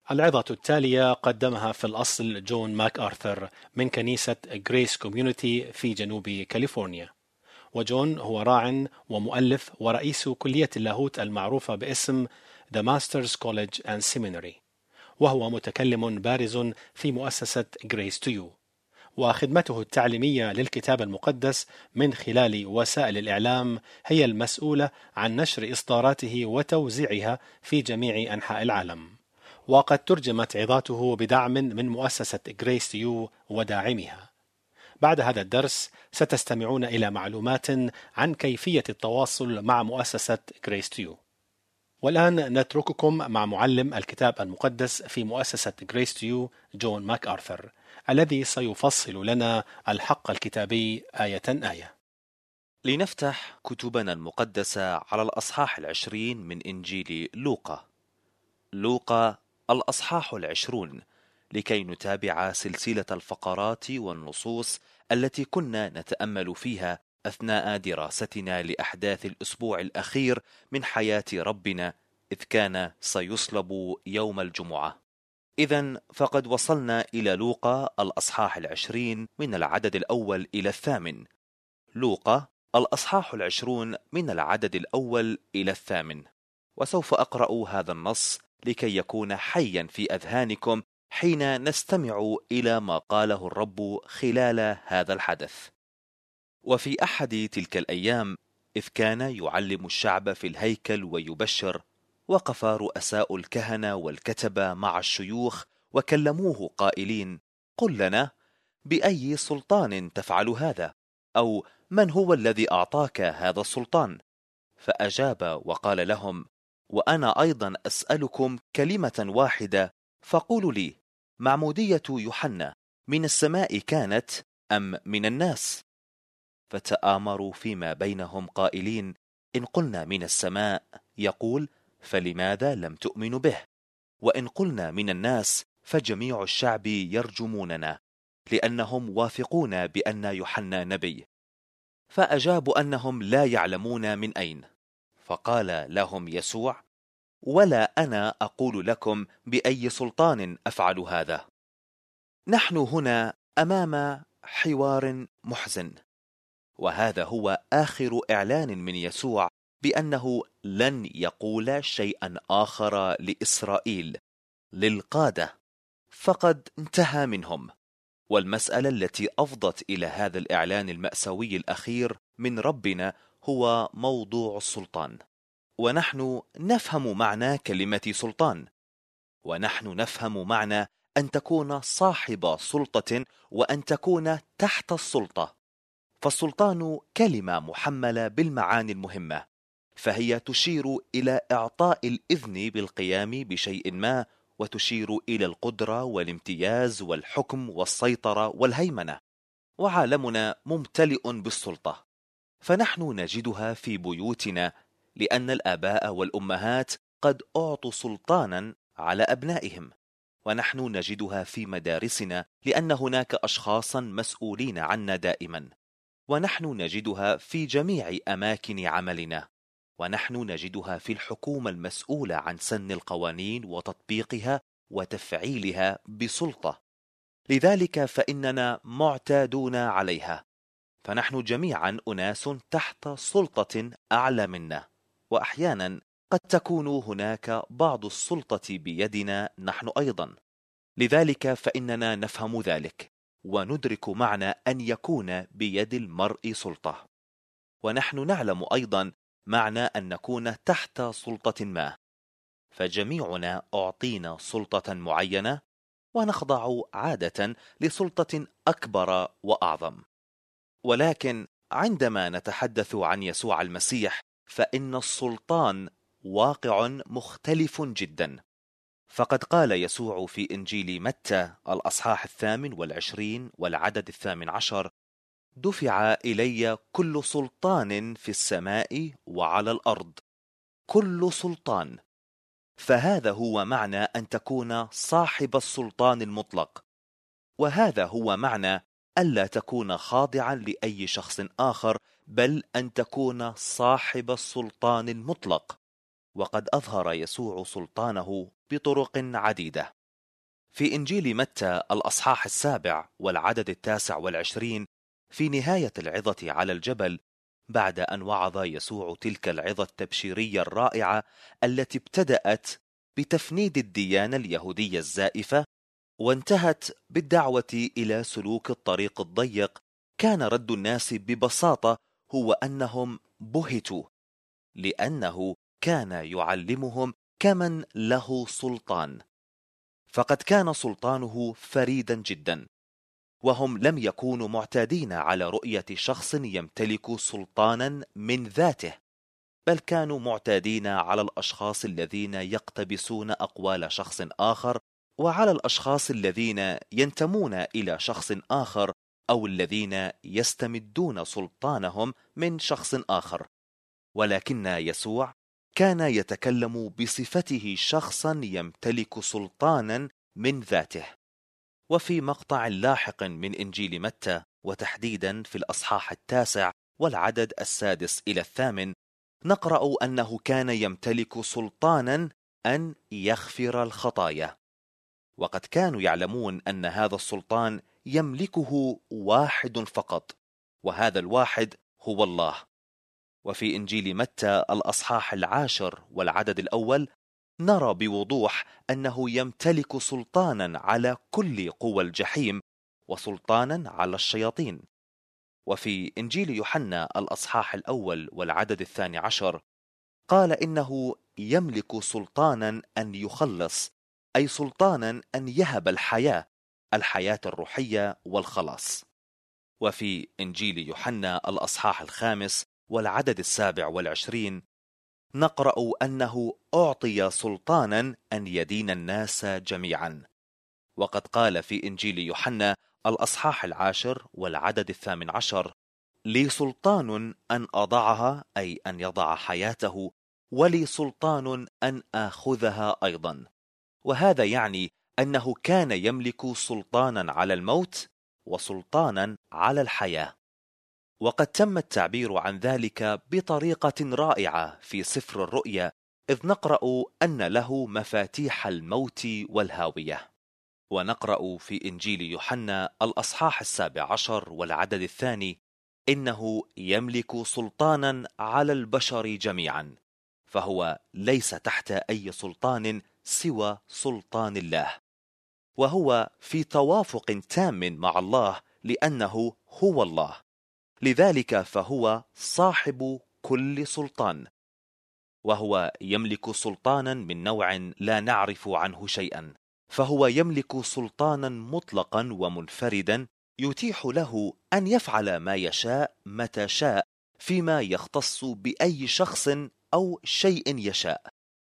العظة التالية قدمها في الأصل جون ماك آرثر من كنيسة غريس كوميونيتي في جنوب كاليفورنيا. وجون هو راع ومؤلف ورئيس كلية اللاهوت المعروفة باسم The Masters College and Seminary، وهو متكلم بارز في مؤسسة Grace to You، وخدمته التعليمية للكتاب المقدس من خلال وسائل الإعلام هي المسؤولة عن نشر إصداراته وتوزيعها في جميع أنحاء العالم. وقد ترجمت عظاته بدعم من مؤسسة Grace to You وداعمها. بعد هذا الدرس ستستمعون إلى معلومات عن كيفية التواصل مع مؤسسة Grace to You. والآن نترككم مع معلم الكتاب المقدس في مؤسسة Grace to You جون ماك آرثر، الذي سيفصل لنا الحق الكتابي آية آية. لنفتح كتبنا المقدسة على الأصحاح 20 من إنجيل لوقا. لوقا الأصحاح 20، لكي نتابع سلسلة الفقرات والنصوص التي كنا نتأمل فيها أثناء دراستنا لأحداث الأسبوع الأخير من حياة ربنا، إذ كان سيصلب يوم الجمعة. إذن فقد وصلنا إلى لوقا الأصحاح 20 من العدد الأول إلى 8. لوقا الأصحاح 20 من العدد الأول إلى 8، وسوف أقرأ هذا النص لكي يكون حيا في أذهانكم حين نستمع إلى ما قاله الرب خلال هذا الحدث. وفي أحد تلك الأيام، إذ كان يعلم الشعب في الهيكل ويبشر، وقف رؤساء الكهنة والكتبة مع الشيوخ وكلموه قائلين: قل لنا، بأي سلطان تفعل هذا؟ أو من هو الذي أعطاك هذا السلطان؟ فأجاب وقال لهم: وأنا أيضا أسألكم كلمة واحدة، فقولوا لي، معمودية يوحنا من السماء كانت أم من الناس؟ فتآمروا فيما بينهم قائلين: إن قلنا من السماء، يقول: فلماذا لم تؤمنوا به؟ وإن قلنا من الناس، فجميع الشعب يرجموننا، لأنهم واثقون بأن يوحنا نبي. فأجابوا أنهم لا يعلمون من أين. فقال لهم يسوع: ولا أنا أقول لكم بأي سلطان أفعل هذا. نحن هنا أمام حوار محزن، وهذا هو آخر إعلان من يسوع بأنه لن يقول شيئا آخر لإسرائيل، للقادة، فقد انتهى منهم. والمسألة التي أفضت إلى هذا الإعلان المأساوي الأخير من ربنا هو موضوع السلطان. ونحن نفهم معنى كلمة سلطان، ونحن نفهم معنى أن تكون صاحب سلطة وأن تكون تحت السلطة. فالسلطان كلمة محملة بالمعاني المهمة، فهي تشير إلى إعطاء الإذن بالقيام بشيء ما، وتشير إلى القدرة والامتياز والحكم والسيطرة والهيمنة. وعالمنا ممتلئ بالسلطة، فنحن نجدها في بيوتنا، لأن الآباء والأمهات قد أعطوا سلطانا على أبنائهم. ونحن نجدها في مدارسنا، لأن هناك أشخاصا مسؤولين عنا دائما. ونحن نجدها في جميع أماكن عملنا. ونحن نجدها في الحكومة المسؤولة عن سن القوانين وتطبيقها وتفعيلها بسلطة. لذلك فإننا معتادون عليها، فنحن جميعا أناس تحت سلطة أعلى منا، وأحيانا قد تكون هناك بعض السلطة بيدنا نحن أيضا. لذلك فإننا نفهم ذلك، وندرك معنى أن يكون بيد المرء سلطة. ونحن نعلم أيضا معنى أن نكون تحت سلطة ما، فجميعنا أعطينا سلطة معينة، ونخضع عادة لسلطة أكبر وأعظم. ولكن عندما نتحدث عن يسوع المسيح، فإن السلطان واقع مختلف جدا. فقد قال يسوع في إنجيل متى الأصحاح 28 والعدد 18: دفع إلي كل سلطان في السماء وعلى الأرض، كل سلطان. فهذا هو معنى أن تكون صاحب السلطان المطلق، وهذا هو معنى ألا تكون خاضعا لأي شخص آخر، بل أن تكون صاحب السلطان المطلق. وقد أظهر يسوع سلطانه بطرق عديدة، في إنجيل متى الأصحاح 7 والعدد 29 في نهاية العظة على الجبل، بعد أن وعظ يسوع تلك العظة التبشيرية الرائعة التي ابتدأت بتفنيد الديانة اليهودية الزائفة وانتهت بالدعوة إلى سلوك الطريق الضيق، كان رد الناس ببساطة هو أنهم بهتوا، لأنه كان يعلمهم كمن له سلطان، فقد كان سلطانه فريدا جدا، وهم لم يكونوا معتادين على رؤية شخص يمتلك سلطانا من ذاته، بل كانوا معتادين على الأشخاص الذين يقتبسون أقوال شخص آخر، وعلى الأشخاص الذين ينتمون إلى شخص آخر، أو الذين يستمدون سلطانهم من شخص آخر. ولكن يسوع كان يتكلم بصفته شخصا يمتلك سلطانا من ذاته. وفي مقطع لاحق من إنجيل متى، وتحديدا في الأصحاح 9 والعدد 6 إلى 8، نقرأ أنه كان يمتلك سلطانا أن يغفر الخطايا، وقد كانوا يعلمون أن هذا السلطان يملكه واحد فقط، وهذا الواحد هو الله. وفي إنجيل متى الأصحاح 10 والعدد 1 نرى بوضوح أنه يمتلك سلطانا على كل قوى الجحيم وسلطانا على الشياطين. وفي إنجيل يوحنا الأصحاح 1 والعدد 12 قال إنه يملك سلطانا أن يخلص، أي سلطانا أن يهب الحياة الروحية والخلاص. وفي إنجيل يوحنا الأصحاح 5 والعدد 27 نقرأ أنه أعطي سلطانا أن يدين الناس جميعا، وقد قال في إنجيل يوحنا الأصحاح 10 والعدد 18: لي سلطان أن أضعها، أي أن يضع حياته، ولي سلطان أن آخذها أيضا. وهذا يعني أنه كان يملك سلطانا على الموت وسلطانا على الحياة. وقد تم التعبير عن ذلك بطريقة رائعة في سفر الرؤيا، إذ نقرأ أن له مفاتيح الموت والهاوية. ونقرأ في إنجيل يوحنا الأصحاح 17 والعدد 2: إنه يملك سلطانا على البشر جميعا، فهو ليس تحت أي سلطان سوى سلطان الله، وهو في توافق تام مع الله لأنه هو الله، لذلك فهو صاحب كل سلطان، وهو يملك سلطانا من نوع لا نعرف عنه شيئا، فهو يملك سلطانا مطلقا ومنفردا يتيح له أن يفعل ما يشاء متى شاء فيما يختص بأي شخص أو شيء يشاء.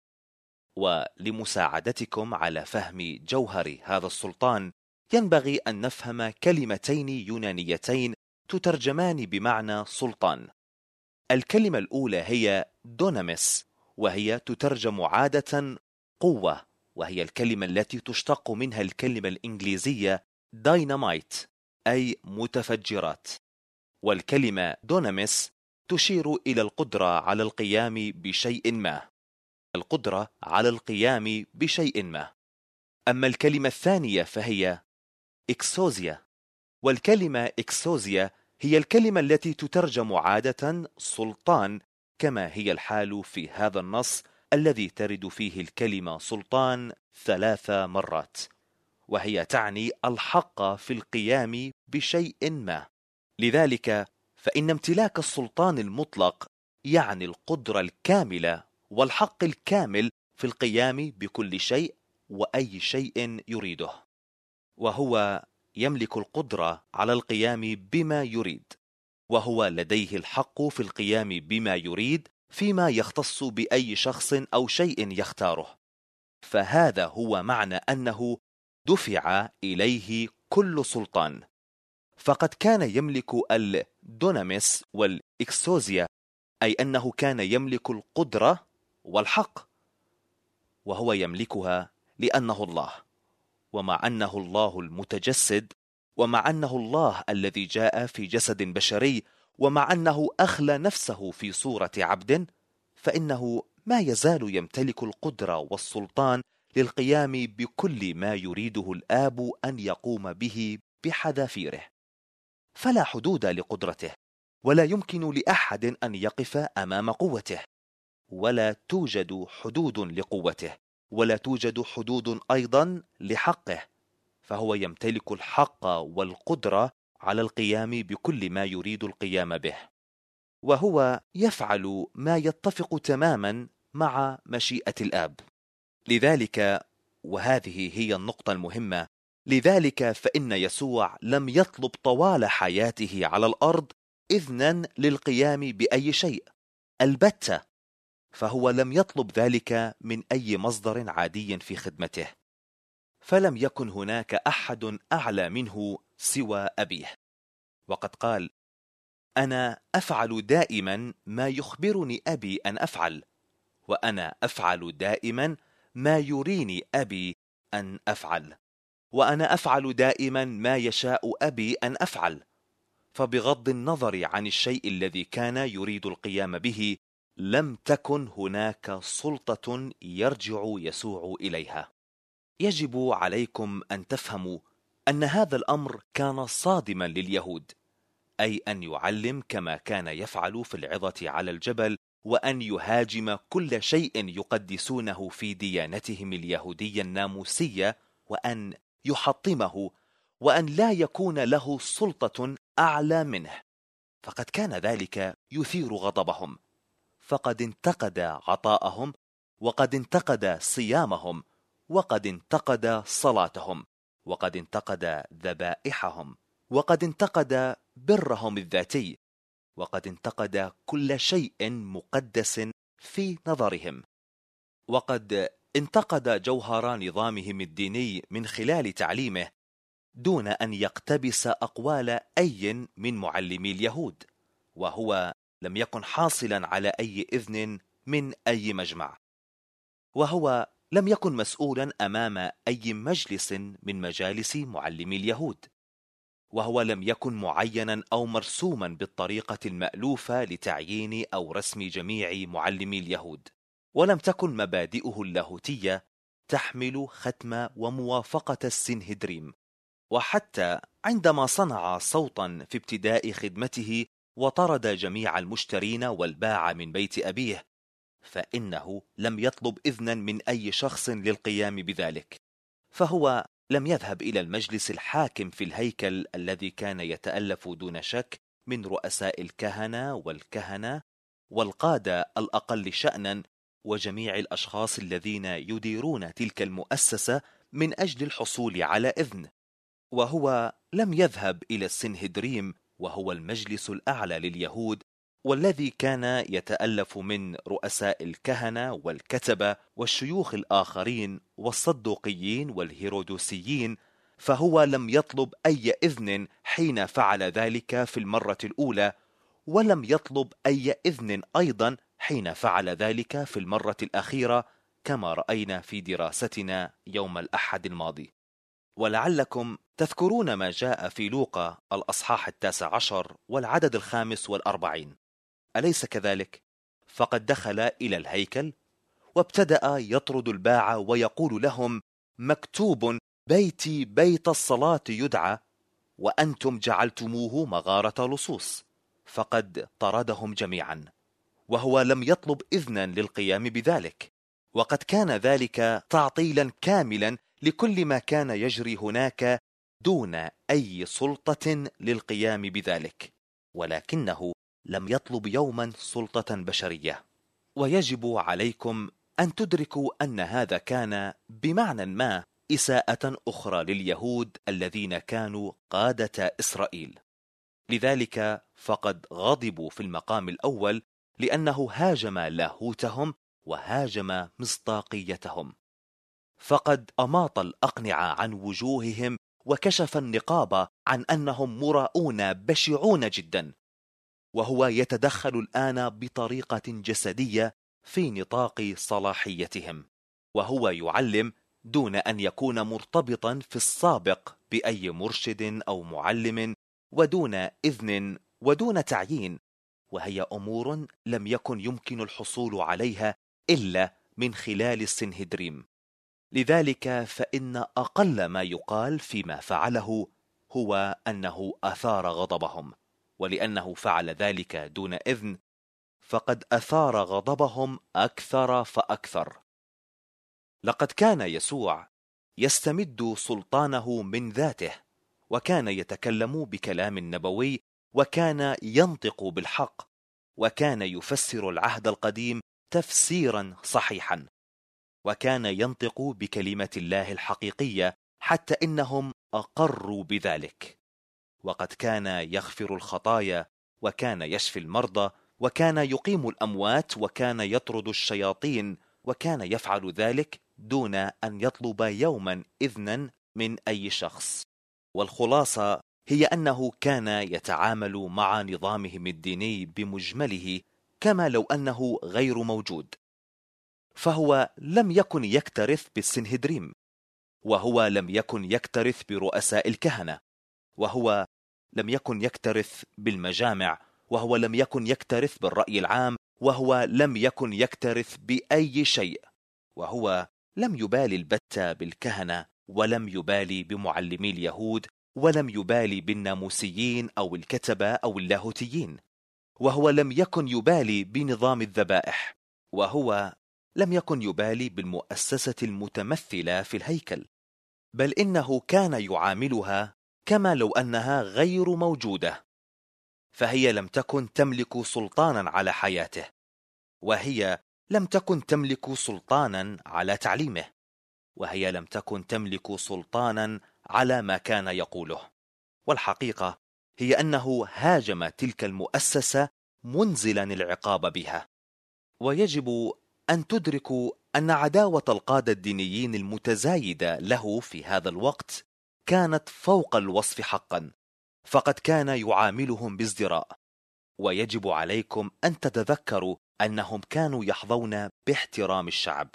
ولمساعدتكم على فهم جوهر هذا السلطان ينبغي أن نفهم كلمتين يونانيتين تترجمان بمعنى سلطان. الكلمة الأولى هي دونامس، وهي تترجم عادة قوة، وهي الكلمة التي تشتق منها الكلمة الإنجليزية داينامايت، أي متفجرات. والكلمة دونامس تشير إلى القدرة على القيام بشيء ما، القدرة على القيام بشيء ما. أما الكلمة الثانية فهي إكسوزيا، والكلمة إكسوزيا هي الكلمة التي تترجم عادة سلطان، كما هي الحال في هذا النص الذي ترد فيه الكلمة سلطان 3 مرات، وهي تعني الحق في القيام بشيء ما. لذلك فإن امتلاك السلطان المطلق يعني القدرة الكاملة والحق الكامل في القيام بكل شيء وأي شيء يريده، وهو يملك القدرة على القيام بما يريد، وهو لديه الحق في القيام بما يريد فيما يختص بأي شخص أو شيء يختاره. فهذا هو معنى أنه دفع إليه كل سلطان، فقد كان يملك الدونامس والإكسوزيا، أي أنه كان يملك القدرة والحق، وهو يملكها لأنه الله، ومع أنه الله المتجسد، ومع أنه الله الذي جاء في جسد بشري، ومع أنه أخلى نفسه في صورة عبد، فإنه ما يزال يمتلك القدرة والسلطان للقيام بكل ما يريده الآب أن يقوم به بحذافيره، فلا حدود لقدرته، ولا يمكن لأحد أن يقف أمام قوته، ولا توجد حدود لقوته، ولا توجد حدود أيضا لحقه، فهو يمتلك الحق والقدرة على القيام بكل ما يريد القيام به، وهو يفعل ما يتفق تماما مع مشيئة الآب. لذلك، وهذه هي النقطة المهمة، لذلك فإن يسوع لم يطلب طوال حياته على الأرض إذنا للقيام بأي شيء البتة، فهو لم يطلب ذلك من أي مصدر عادي في خدمته، فلم يكن هناك أحد أعلى منه سوى أبيه، وقد قال: أنا أفعل دائما ما يخبرني أبي أن أفعل، وأنا أفعل دائما ما يريني أبي أن أفعل، وأنا أفعل دائما ما يشاء أبي أن أفعل. فبغض النظر عن الشيء الذي كان يريد القيام به، لم تكن هناك سلطة يرجع يسوع إليها. يجب عليكم أن تفهموا أن هذا الأمر كان صادما لليهود، أي أن يعلم كما كان يفعل في العظة على الجبل، وأن يهاجم كل شيء يقدسونه في ديانتهم اليهودية الناموسية، وأن يحطمه، وأن لا يكون له سلطة أعلى منه، فقد كان ذلك يثير غضبهم، فقد انتقد عطاءهم، وقد انتقد صيامهم، وقد انتقد صلاتهم، وقد انتقد ذبائحهم، وقد انتقد برهم الذاتي، وقد انتقد كل شيء مقدس في نظرهم، وقد انتقد جوهر نظامهم الديني من خلال تعليمه دون أن يقتبس أقوال أي من معلمي اليهود، وهو لم يكن حاصلا على أي إذن من أي مجمع، وهو لم يكن مسؤولا أمام أي مجلس من مجالس معلمي اليهود، وهو لم يكن معينا أو مرسوما بالطريقة المألوفة لتعيين أو رسم جميع معلمي اليهود، ولم تكن مبادئه اللاهوتية تحمل ختم وموافقة السنهدريم. وحتى عندما صنع صوتا في ابتداء خدمته وطرد جميع المشترين والباع من بيت أبيه، فإنه لم يطلب إذنا من أي شخص للقيام بذلك، فهو لم يذهب إلى المجلس الحاكم في الهيكل الذي كان يتألف دون شك من رؤساء الكهنة والقادة الأقل شأنا وجميع الأشخاص الذين يديرون تلك المؤسسة من أجل الحصول على إذن، وهو لم يذهب إلى السنهدريم، وهو المجلس الأعلى لليهود، والذي كان يتألف من رؤساء الكهنة والكتبة والشيوخ الآخرين والصدوقيين والهيرودوسيين، فهو لم يطلب أي إذن حين فعل ذلك في المرة الأولى، ولم يطلب أي إذن أيضا حين فعل ذلك في المرة الأخيرة، كما رأينا في دراستنا يوم الأحد الماضي. ولعلكم تذكرون ما جاء في لوقا الأصحاح 19 والعدد 45، أليس كذلك؟ فقد دخل إلى الهيكل وابتدأ يطرد الباعة ويقول لهم: مكتوب بيتي بيت الصلاة يدعى، وأنتم جعلتموه مغارة لصوص. فقد طردهم جميعا، وهو لم يطلب إذنا للقيام بذلك، وقد كان ذلك تعطيلا كاملا لكل ما كان يجري هناك دون أي سلطة للقيام بذلك، ولكنه لم يطلب يوما سلطة بشرية. ويجب عليكم أن تدركوا أن هذا كان بمعنى ما إساءة أخرى لليهود الذين كانوا قادة إسرائيل. لذلك فقد غضبوا في المقام الأول لأنه هاجم لاهوتهم وهاجم مصداقيتهم، فقد أماط الأقنعة عن وجوههم وكشف النقاب عن أنهم مراؤون بشعون جدا، وهو يتدخل الآن بطريقة جسدية في نطاق صلاحيتهم، وهو يعلم دون أن يكون مرتبطا في السابق بأي مرشد أو معلم، ودون إذن ودون تعيين، وهي أمور لم يكن يمكن الحصول عليها إلا من خلال السنهدريم. لذلك فإن أقل ما يقال فيما فعله هو أنه أثار غضبهم، ولأنه فعل ذلك دون إذن فقد أثار غضبهم أكثر فأكثر. لقد كان يسوع يستمد سلطانه من ذاته، وكان يتكلم بكلام نبوي، وكان ينطق بالحق، وكان يفسر العهد القديم تفسيرا صحيحا، وكان ينطق بكلمة الله الحقيقية حتى إنهم أقروا بذلك. وقد كان يغفر الخطايا، وكان يشفي المرضى، وكان يقيم الأموات، وكان يطرد الشياطين، وكان يفعل ذلك دون أن يطلب يوما إذنا من أي شخص. والخلاصة هي أنه كان يتعامل مع نظامهم الديني بمجمله كما لو أنه غير موجود. فهو لم يكن يكترث بالسنهدريم، وهو لم يكن يكترث برؤساء الكهنة، وهو لم يكن يكترث بالمجامع، وهو لم يكن يكترث بالرأي العام، وهو لم يكن يكترث بأي شيء، وهو لم يبالي البتة بالكهنة، ولم يبالي بمعلمي اليهود، ولم يبالي بالناموسيين أو الكتبة أو اللاهوتيين، وهو لم يكن يبالي بنظام الذبائح، وهو لم يكن يبالي بالمؤسسة المتمثلة في الهيكل، بل إنه كان يعاملها كما لو أنها غير موجودة. فهي لم تكن تملك سلطانا على حياته، وهي لم تكن تملك سلطانا على تعليمه، وهي لم تكن تملك سلطانا على ما كان يقوله. والحقيقة هي أنه هاجم تلك المؤسسة منزلا العقاب بها. ويجب أن تدركوا أن عداوة القادة الدينيين المتزايدة له في هذا الوقت كانت فوق الوصف حقا، فقد كان يعاملهم بازدراء. ويجب عليكم أن تتذكروا أنهم كانوا يحظون باحترام الشعب،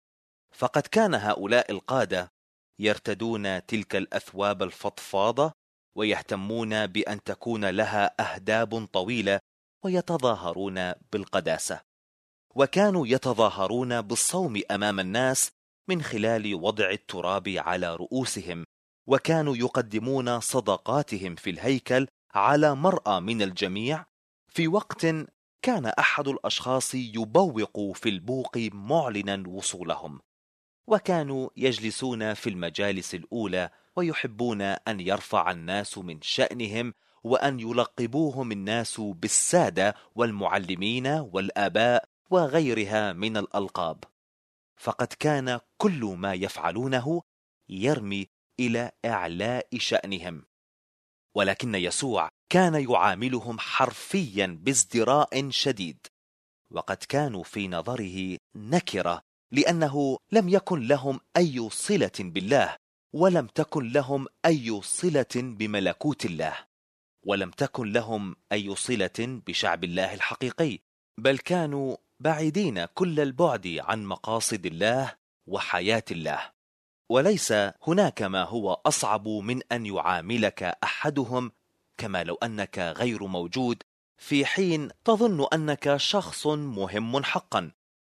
فقد كان هؤلاء القادة يرتدون تلك الأثواب الفضفاضة، ويهتمون بأن تكون لها أهداب طويلة، ويتظاهرون بالقداسة، وكانوا يتظاهرون بالصوم أمام الناس من خلال وضع التراب على رؤوسهم، وكانوا يقدمون صدقاتهم في الهيكل على مرأى من الجميع، في وقت كان أحد الأشخاص يبوق في البوق معلنا وصولهم. وكانوا يجلسون في المجالس الأولى، ويحبون أن يرفع الناس من شأنهم، وأن يلقبوهم الناس بالسادة والمعلمين والآباء وغيرها من الألقاب. فقد كان كل ما يفعلونه يرمي إلى إعلاء شأنهم، ولكن يسوع كان يعاملهم حرفيا بازدراء شديد، وقد كانوا في نظره نكرة، لأنه لم يكن لهم أي صلة بالله، ولم تكن لهم أي صلة بملكوت الله، ولم تكن لهم أي صلة بشعب الله الحقيقي، بل كانوا بعيدين كل البعد عن مقاصد الله وحياة الله. وليس هناك ما هو أصعب من أن يعاملك أحدهم كما لو أنك غير موجود، في حين تظن أنك شخص مهم حقا.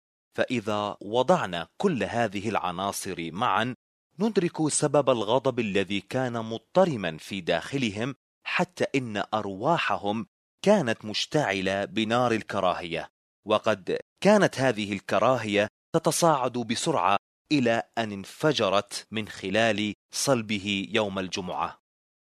فإذا وضعنا كل هذه العناصر معا ندرك سبب الغضب الذي كان مضطرما في داخلهم، حتى إن أرواحهم كانت مشتعلة بنار الكراهية، وقد كانت هذه الكراهية تتصاعد بسرعة إلى أن انفجرت من خلال صلبه يوم الجمعة.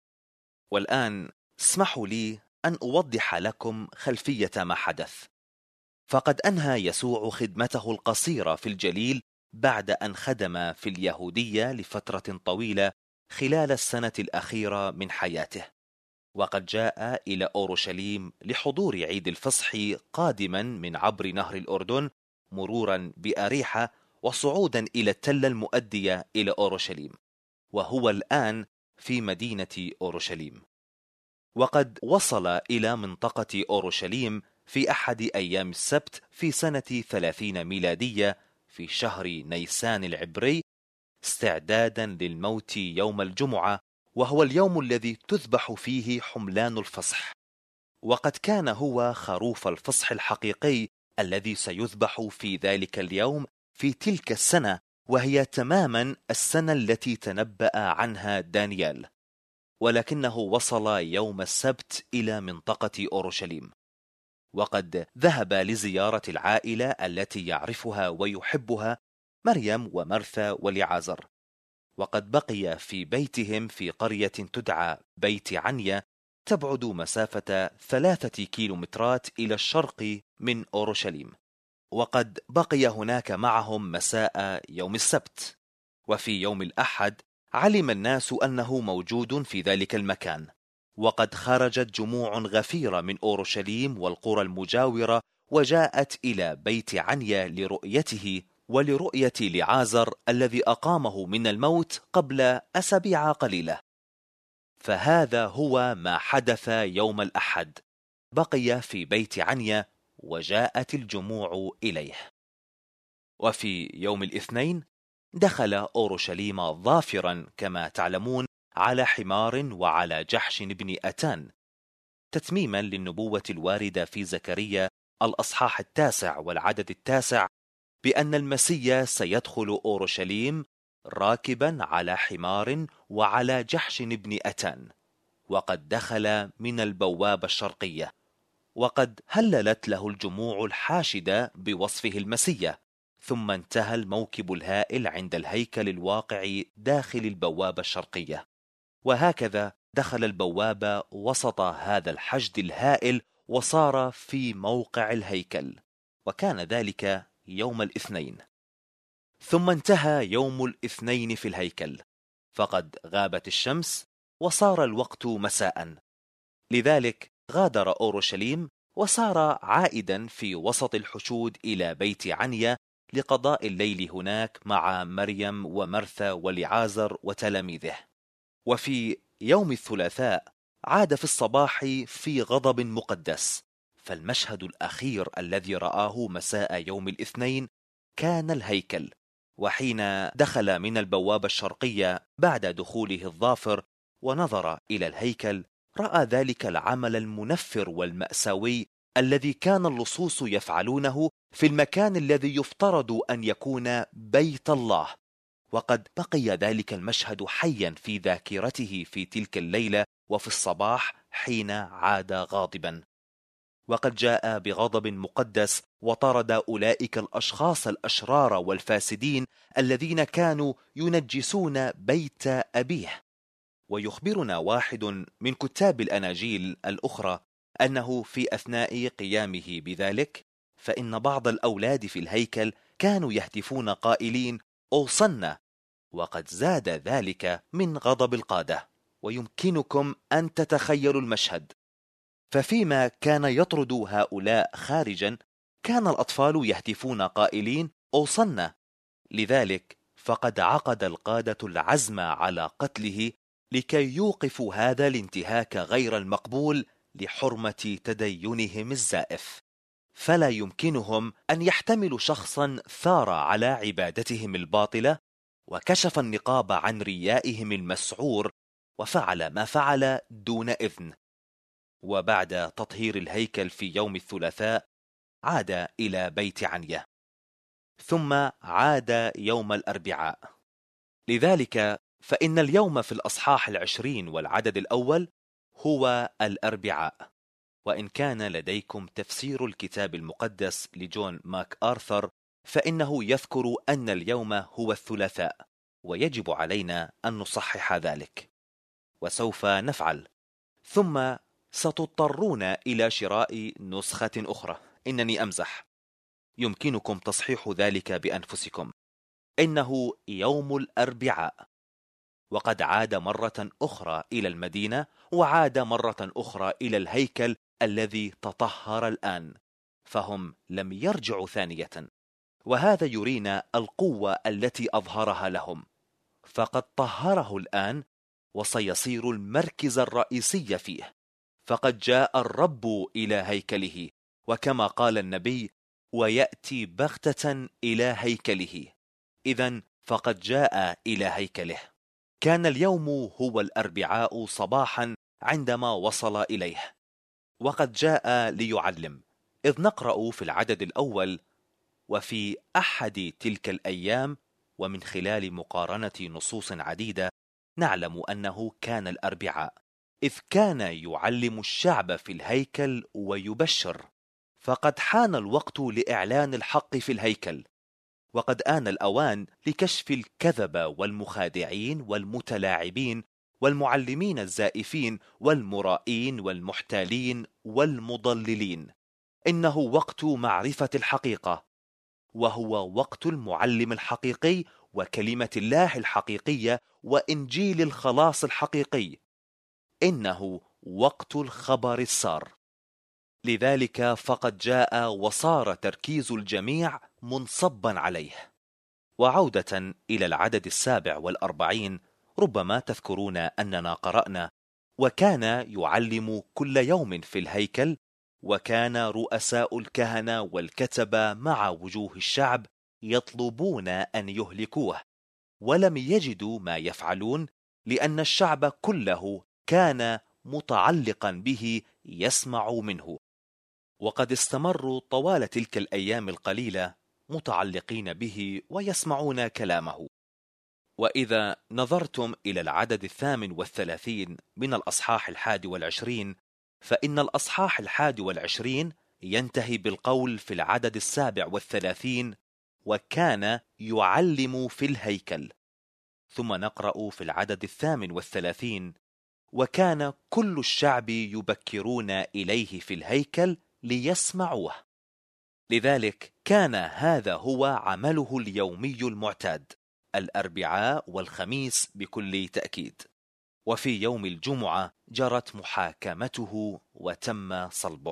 والآن اسمحوا لي أن أوضح لكم خلفية ما حدث. فقد أنهى يسوع خدمته القصيرة في الجليل بعد أن خدم في اليهودية لفترة طويلة خلال السنة الأخيرة من حياته، وقد جاء إلى أورشليم لحضور عيد الفصح قادما من عبر نهر الأردن، مرورا بأريحة، وصعودا إلى التلة المؤدية إلى أورشليم، وهو الآن في مدينة أورشليم. وقد وصل إلى منطقة أورشليم في أحد أيام السبت في سنة 30 ميلادية في شهر نيسان العبري، استعدادا للموت يوم الجمعة، وهو اليوم الذي تذبح فيه حملان الفصح. وقد كان هو خروف الفصح الحقيقي الذي سيذبح في ذلك اليوم في تلك السنة، وهي تماما السنة التي تنبأ عنها دانيال، ولكنه وصل يوم السبت إلى منطقة أورشليم، وقد ذهب لزيارة العائلة التي يعرفها ويحبها، مريم ومرثا ولعازر، وقد بقي في بيتهم في قرية تدعى بيت عنيا، تبعد مسافة 3 كيلومترات إلى الشرق من أورشليم، وقد بقي هناك معهم مساء يوم السبت. وفي يوم الأحد علم الناس أنه موجود في ذلك المكان، وقد خرجت جموع غفيرة من أورشليم والقرى المجاورة، وجاءت إلى بيت عنيا لرؤيته ولرؤية لعازر الذي أقامه من الموت قبل أسابيع قليلة. فهذا هو ما حدث يوم الأحد، بقي في بيت عنيا وجاءت الجموع إليه. وفي يوم الاثنين دخل أورشليم ظافرا كما تعلمون على حمار وعلى جحش بن أتان، تتميما للنبوة الواردة في زكريا الأصحاح 9 والعدد 9 بأن المسيا سيدخل أورشليم راكبا على حمار وعلى جحش بن أتان، وقد دخل من البوابة الشرقية، وقد هللت له الجموع الحاشدة بوصفه المسيا، ثم انتهى الموكب الهائل عند الهيكل الواقع داخل البوابة الشرقية، وهكذا دخل البوابة وسط هذا الحشد الهائل وصار في موقع الهيكل، وكان ذلك يوم الاثنين. ثم انتهى يوم الاثنين في الهيكل، فقد غابت الشمس وصار الوقت مساء، لذلك غادر أورشليم وصار عائدا في وسط الحشود إلى بيت عنيا لقضاء الليل هناك مع مريم ومرثا ولعازر وتلاميذه. وفي يوم الثلاثاء عاد في الصباح في غضب مقدس، فالمشهد الأخير الذي رآه مساء يوم الاثنين كان الهيكل، وحين دخل من البوابة الشرقية بعد دخوله الظافر ونظر إلى الهيكل، رأى ذلك العمل المنفر والمأساوي الذي كان اللصوص يفعلونه في المكان الذي يفترض أن يكون بيت الله، وقد بقي ذلك المشهد حيا في ذاكرته في تلك الليلة وفي الصباح حين عاد غاضبا، وقد جاء بغضب مقدس وطرد أولئك الأشخاص الأشرار والفاسدين الذين كانوا ينجسون بيت أبيه. ويخبرنا واحد من كتاب الأناجيل الأخرى أنه في أثناء قيامه بذلك فإن بعض الأولاد في الهيكل كانوا يهتفون قائلين أوصنا، وقد زاد ذلك من غضب القادة. ويمكنكم أن تتخيلوا المشهد، ففيما كان يطرد هؤلاء خارجا كان الأطفال يهتفون قائلين أوصنا، لذلك فقد عقد القادة العزم على قتله لكي يوقفوا هذا الانتهاك غير المقبول لحرمة تدينهم الزائف، فلا يمكنهم أن يحتملوا شخصا ثار على عبادتهم الباطلة وكشف النقاب عن ريائهم المسعور وفعل ما فعل دون إذن. وبعد تطهير الهيكل في يوم الثلاثاء عاد إلى بيت عنيا، ثم عاد يوم الأربعاء. لذلك فإن اليوم في الأصحاح 20 والعدد الأول هو الأربعاء. وإن كان لديكم تفسير الكتاب المقدس لجون ماك آرثر فإنه يذكر أن اليوم هو الثلاثاء، ويجب علينا أن نصحح ذلك، وسوف نفعل. ثم ستضطرون إلى شراء نسخة أخرى، إنني أمزح، يمكنكم تصحيح ذلك بأنفسكم. إنه يوم الأربعاء، وقد عاد مرة أخرى إلى المدينة، وعاد مرة أخرى إلى الهيكل الذي تطهر الآن، فهم لم يرجعوا ثانية. وهذا يرينا القوة التي أظهرها لهم، فقد طهره الآن وسيصير المركز الرئيسي فيه، فقد جاء الرب إلى هيكله، وكما قال النبي ويأتي بغتة إلى هيكله، إذن فقد جاء إلى هيكله. كان اليوم هو الأربعاء صباحا عندما وصل إليه، وقد جاء ليعلم، إذ نقرأ في العدد الأول وفي أحد تلك الأيام ومن خلال مقارنة نصوص عديدة نعلم أنه كان الأربعاء، إذ كان يعلم الشعب في الهيكل ويبشر. فقد حان الوقت لإعلان الحق في الهيكل، وقد آن الأوان لكشف الكذبة والمخادعين والمتلاعبين والمعلمين الزائفين والمرائين والمحتالين والمضللين. إنه وقت معرفة الحقيقة، وهو وقت المعلم الحقيقي وكلمة الله الحقيقية وإنجيل الخلاص الحقيقي. إنه وقت الخبر السار. لذلك فقد جاء وصار تركيز الجميع منصبا عليه. وعودة إلى العدد 47، ربما تذكرون أننا قرأنا: وكان يعلم كل يوم في الهيكل، وكان رؤساء الكهنة والكتبة مع وجوه الشعب يطلبون أن يهلكوه، ولم يجدوا ما يفعلون، لأن الشعب كله كان متعلقا به يسمع منه. وقد استمروا طوال تلك الأيام القليلة متعلقين به ويسمعون كلامه. وإذا نظرتم إلى العدد 38 من الأصحاح 21، فإن الأصحاح 21 ينتهي بالقول في العدد 37: وكان يعلم في الهيكل. ثم نقرأ في العدد 38: وكان كل الشعب يبكرون إليه في الهيكل ليسمعوه. لذلك كان هذا هو عمله اليومي المعتاد، الأربعاء والخميس بكل تأكيد. وفي يوم الجمعة جرت محاكمته وتم صلبه.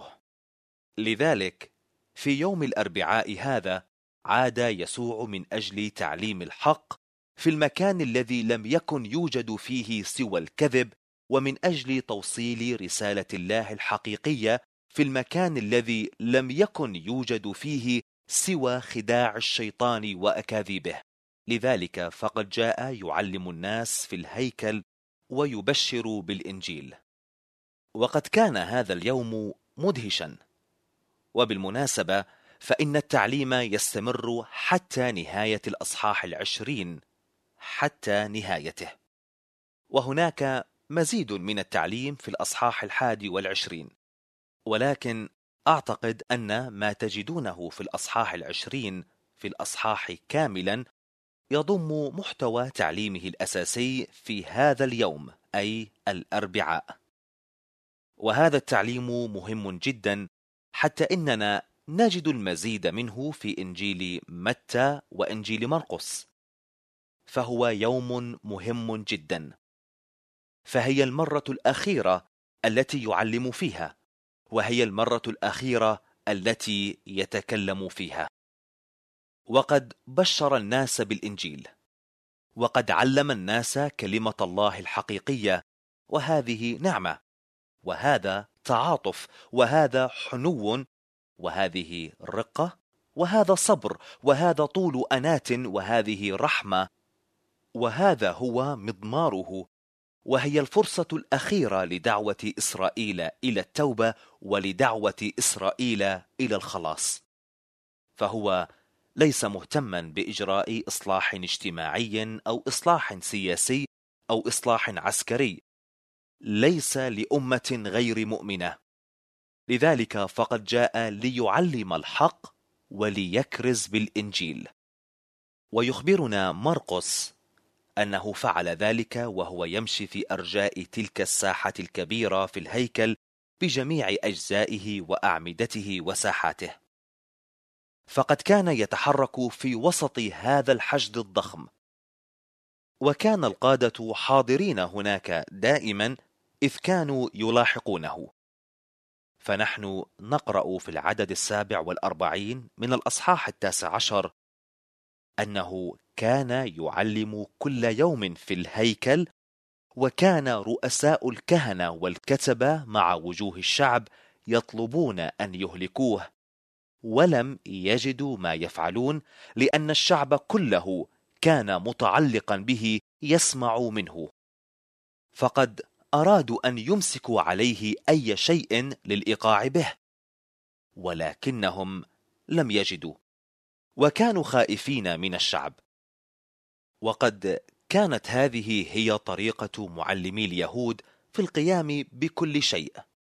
لذلك في يوم الأربعاء هذا عاد يسوع من أجل تعليم الحق في المكان الذي لم يكن يوجد فيه سوى الكذب، ومن أجل توصيل رسالة الله الحقيقية في المكان الذي لم يكن يوجد فيه سوى خداع الشيطان وأكاذيبه. لذلك فقد جاء يعلم الناس في الهيكل ويبشر بالإنجيل. وقد كان هذا اليوم مدهشا. وبالمناسبة فإن التعليم يستمر حتى نهاية الأصحاح 20، حتى نهايته. وهناك مزيد من التعليم في الأصحاح 21، ولكن أعتقد أن ما تجدونه في الأصحاح 20 في الأصحاح كاملا يضم محتوى تعليمه الأساسي في هذا اليوم، أي الأربعاء. وهذا التعليم مهم جدا، حتى إننا نجد المزيد منه في إنجيل متى وإنجيل مرقس. فهو يوم مهم جدا، فهي المرة الأخيرة التي يعلم فيها، وهي المرة الأخيرة التي يتكلم فيها. وقد بشر الناس بالإنجيل، وقد علم الناس كلمة الله الحقيقية، وهذه نعمة، وهذا تعاطف، وهذا حنو، وهذه رقة، وهذا صبر، وهذا طول أنات، وهذه رحمة، وهذا هو مضماره، وهي الفرصة الأخيرة لدعوة إسرائيل إلى التوبة ولدعوة إسرائيل إلى الخلاص. فهو ليس مهتما بإجراء إصلاح اجتماعي أو إصلاح سياسي أو إصلاح عسكري، ليس لأمة غير مؤمنة. لذلك فقد جاء ليعلم الحق وليكرز بالإنجيل. ويخبرنا مرقس أنه فعل ذلك وهو يمشي في أرجاء تلك الساحة الكبيرة في الهيكل بجميع أجزائه وأعمدته وساحاته. فقد كان يتحرك في وسط هذا الحشد الضخم، وكان القادة حاضرين هناك دائما إذ كانوا يلاحقونه. فنحن نقرأ في العدد 47 من الأصحاح 19 أنه كان يعلم كل يوم في الهيكل، وكان رؤساء الكهنة والكتبة مع وجوه الشعب يطلبون أن يهلكوه، ولم يجدوا ما يفعلون، لأن الشعب كله كان متعلقا به يسمع منه. فقد أرادوا أن يمسكوا عليه أي شيء للإيقاع به، ولكنهم لم يجدوا، وكانوا خائفين من الشعب. وقد كانت هذه هي طريقة معلمي اليهود في القيام بكل شيء.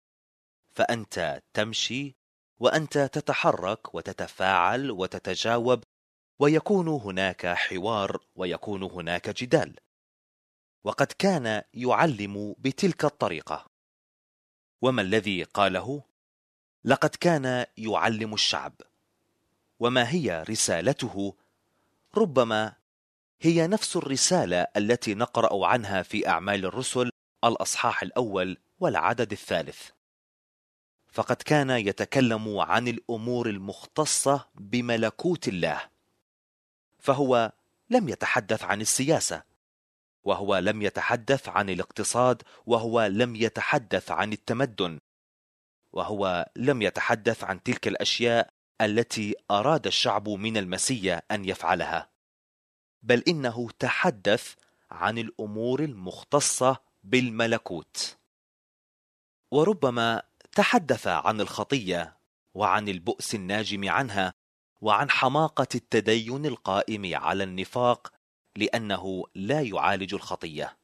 فأنت تمشي وأنت تتحرك وتتفاعل وتتجاوب، ويكون هناك حوار ويكون هناك جدال. وقد كان يعلم بتلك الطريقة. وما الذي قاله؟ لقد كان يعلم الشعب. وما هي رسالته؟ ربما هي نفس الرسالة التي نقرأ عنها في أعمال الرسل الأصحاح الأول والعدد الثالث. فقد كان يتكلم عن الأمور المختصة بملكوت الله. فهو لم يتحدث عن السياسة، وهو لم يتحدث عن الاقتصاد، وهو لم يتحدث عن التمدن، وهو لم يتحدث عن تلك الأشياء التي أراد الشعب من المسيح أن يفعلها، بل إنه تحدث عن الأمور المختصة بالملكوت. وربما تحدث عن الخطية وعن البؤس الناجم عنها وعن حماقة التدين القائم على النفاق لأنه لا يعالج الخطية.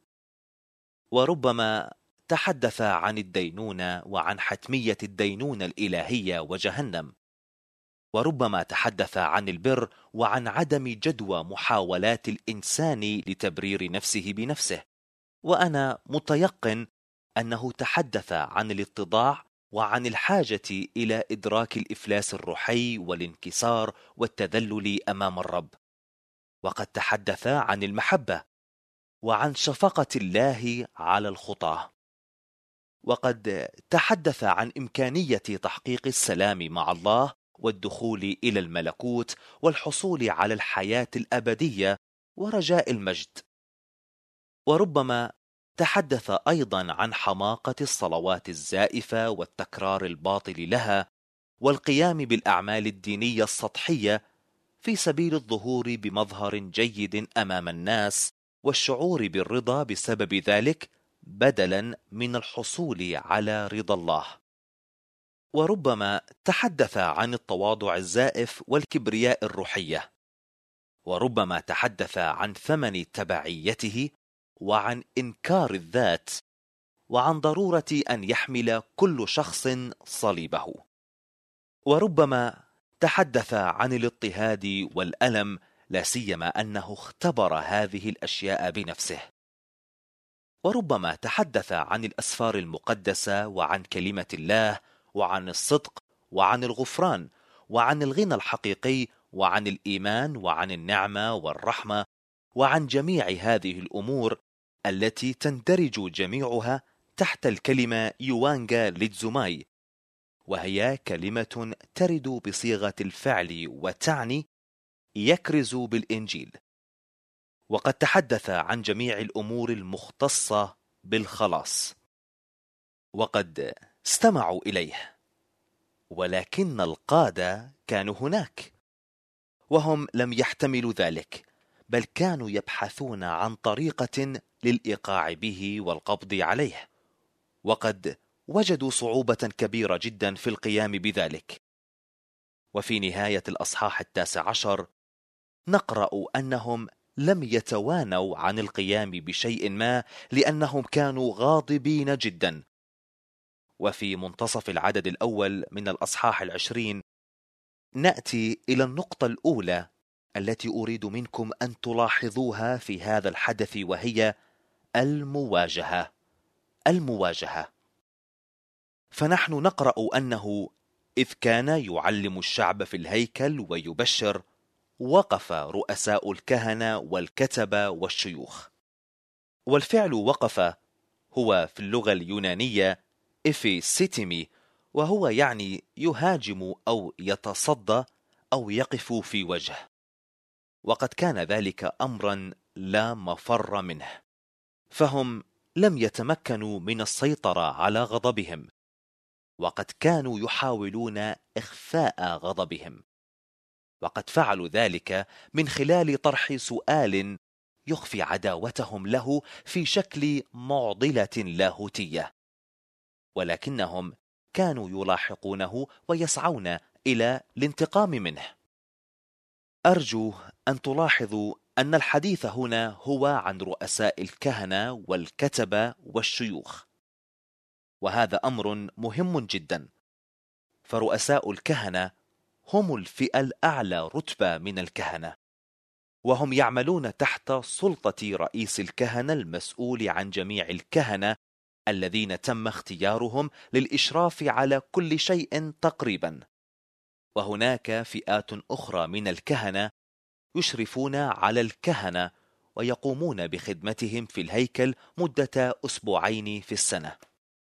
وربما تحدث عن الدينونة وعن حتمية الدينونة الإلهية وجهنم. وربما تحدث عن البر وعن عدم جدوى محاولات الإنسان لتبرير نفسه بنفسه. وأنا متيقن أنه تحدث عن الاتضاع وعن الحاجة إلى إدراك الإفلاس الروحي والانكسار والتذلل أمام الرب. وقد تحدث عن المحبة وعن شفقة الله على الخطاة. وقد تحدث عن إمكانية تحقيق السلام مع الله والدخول إلى الملكوت والحصول على الحياة الأبدية ورجاء المجد. وربما تحدث أيضا عن حماقة الصلوات الزائفة والتكرار الباطل لها والقيام بالأعمال الدينية السطحية في سبيل الظهور بمظهر جيد أمام الناس والشعور بالرضا بسبب ذلك بدلا من الحصول على رضا الله. وربما تحدث عن التواضع الزائف والكبرياء الروحية. وربما تحدث عن ثمن تبعيته وعن إنكار الذات وعن ضرورة أن يحمل كل شخص صليبه. وربما تحدث عن الاضطهاد والألم، لا سيما أنه اختبر هذه الأشياء بنفسه. وربما تحدث عن الأسفار المقدسة وعن كلمة الله وعن الصدق وعن الغفران وعن الغنى الحقيقي وعن الإيمان وعن النعمة والرحمة وعن جميع هذه الأمور التي تندرج جميعها تحت الكلمة يوانجا ليتزوماي، وهي كلمة ترد بصيغة الفعل وتعني يكرز بالإنجيل. وقد تحدث عن جميع الأمور المختصة بالخلاص. وقد استمعوا إليه، ولكن القادة كانوا هناك، وهم لم يحتملوا ذلك، بل كانوا يبحثون عن طريقة للإيقاع به والقبض عليه. وقد وجدوا صعوبة كبيرة جدا في القيام بذلك. وفي نهاية الأصحاح 19 نقرأ أنهم لم يتوانوا عن القيام بشيء ما لأنهم كانوا غاضبين جدا. وفي منتصف العدد الأول من الأصحاح 20 نأتي إلى النقطة الأولى التي أريد منكم أن تلاحظوها في هذا الحدث، وهي المواجهة. المواجهة. فنحن نقرأ أنه إذ كان يعلم الشعب في الهيكل ويبشر، وقف رؤساء الكهنة والكتبة والشيوخ. والفعل وقف هو في اللغة اليونانية إفيسيتيمي، وهو يعني يهاجم أو يتصدى أو يقف في وجه. وقد كان ذلك أمرا لا مفر منه، فهم لم يتمكنوا من السيطرة على غضبهم، وقد كانوا يحاولون إخفاء غضبهم. وقد فعلوا ذلك من خلال طرح سؤال يخفي عداوتهم له في شكل معضلة لاهوتية، ولكنهم كانوا يلاحقونه ويسعون إلى الانتقام منه. أرجو أن تلاحظوا أن الحديث هنا هو عن رؤساء الكهنة والكتبة والشيوخ، وهذا أمر مهم جدا، فرؤساء الكهنة هم الفئة الأعلى رتبة من الكهنة، وهم يعملون تحت سلطة رئيس الكهنة المسؤول عن جميع الكهنة الذين تم اختيارهم للإشراف على كل شيء تقريبا. وهناك فئات أخرى من الكهنة يشرفون على الكهنة ويقومون بخدمتهم في الهيكل مدة أسبوعين في السنة.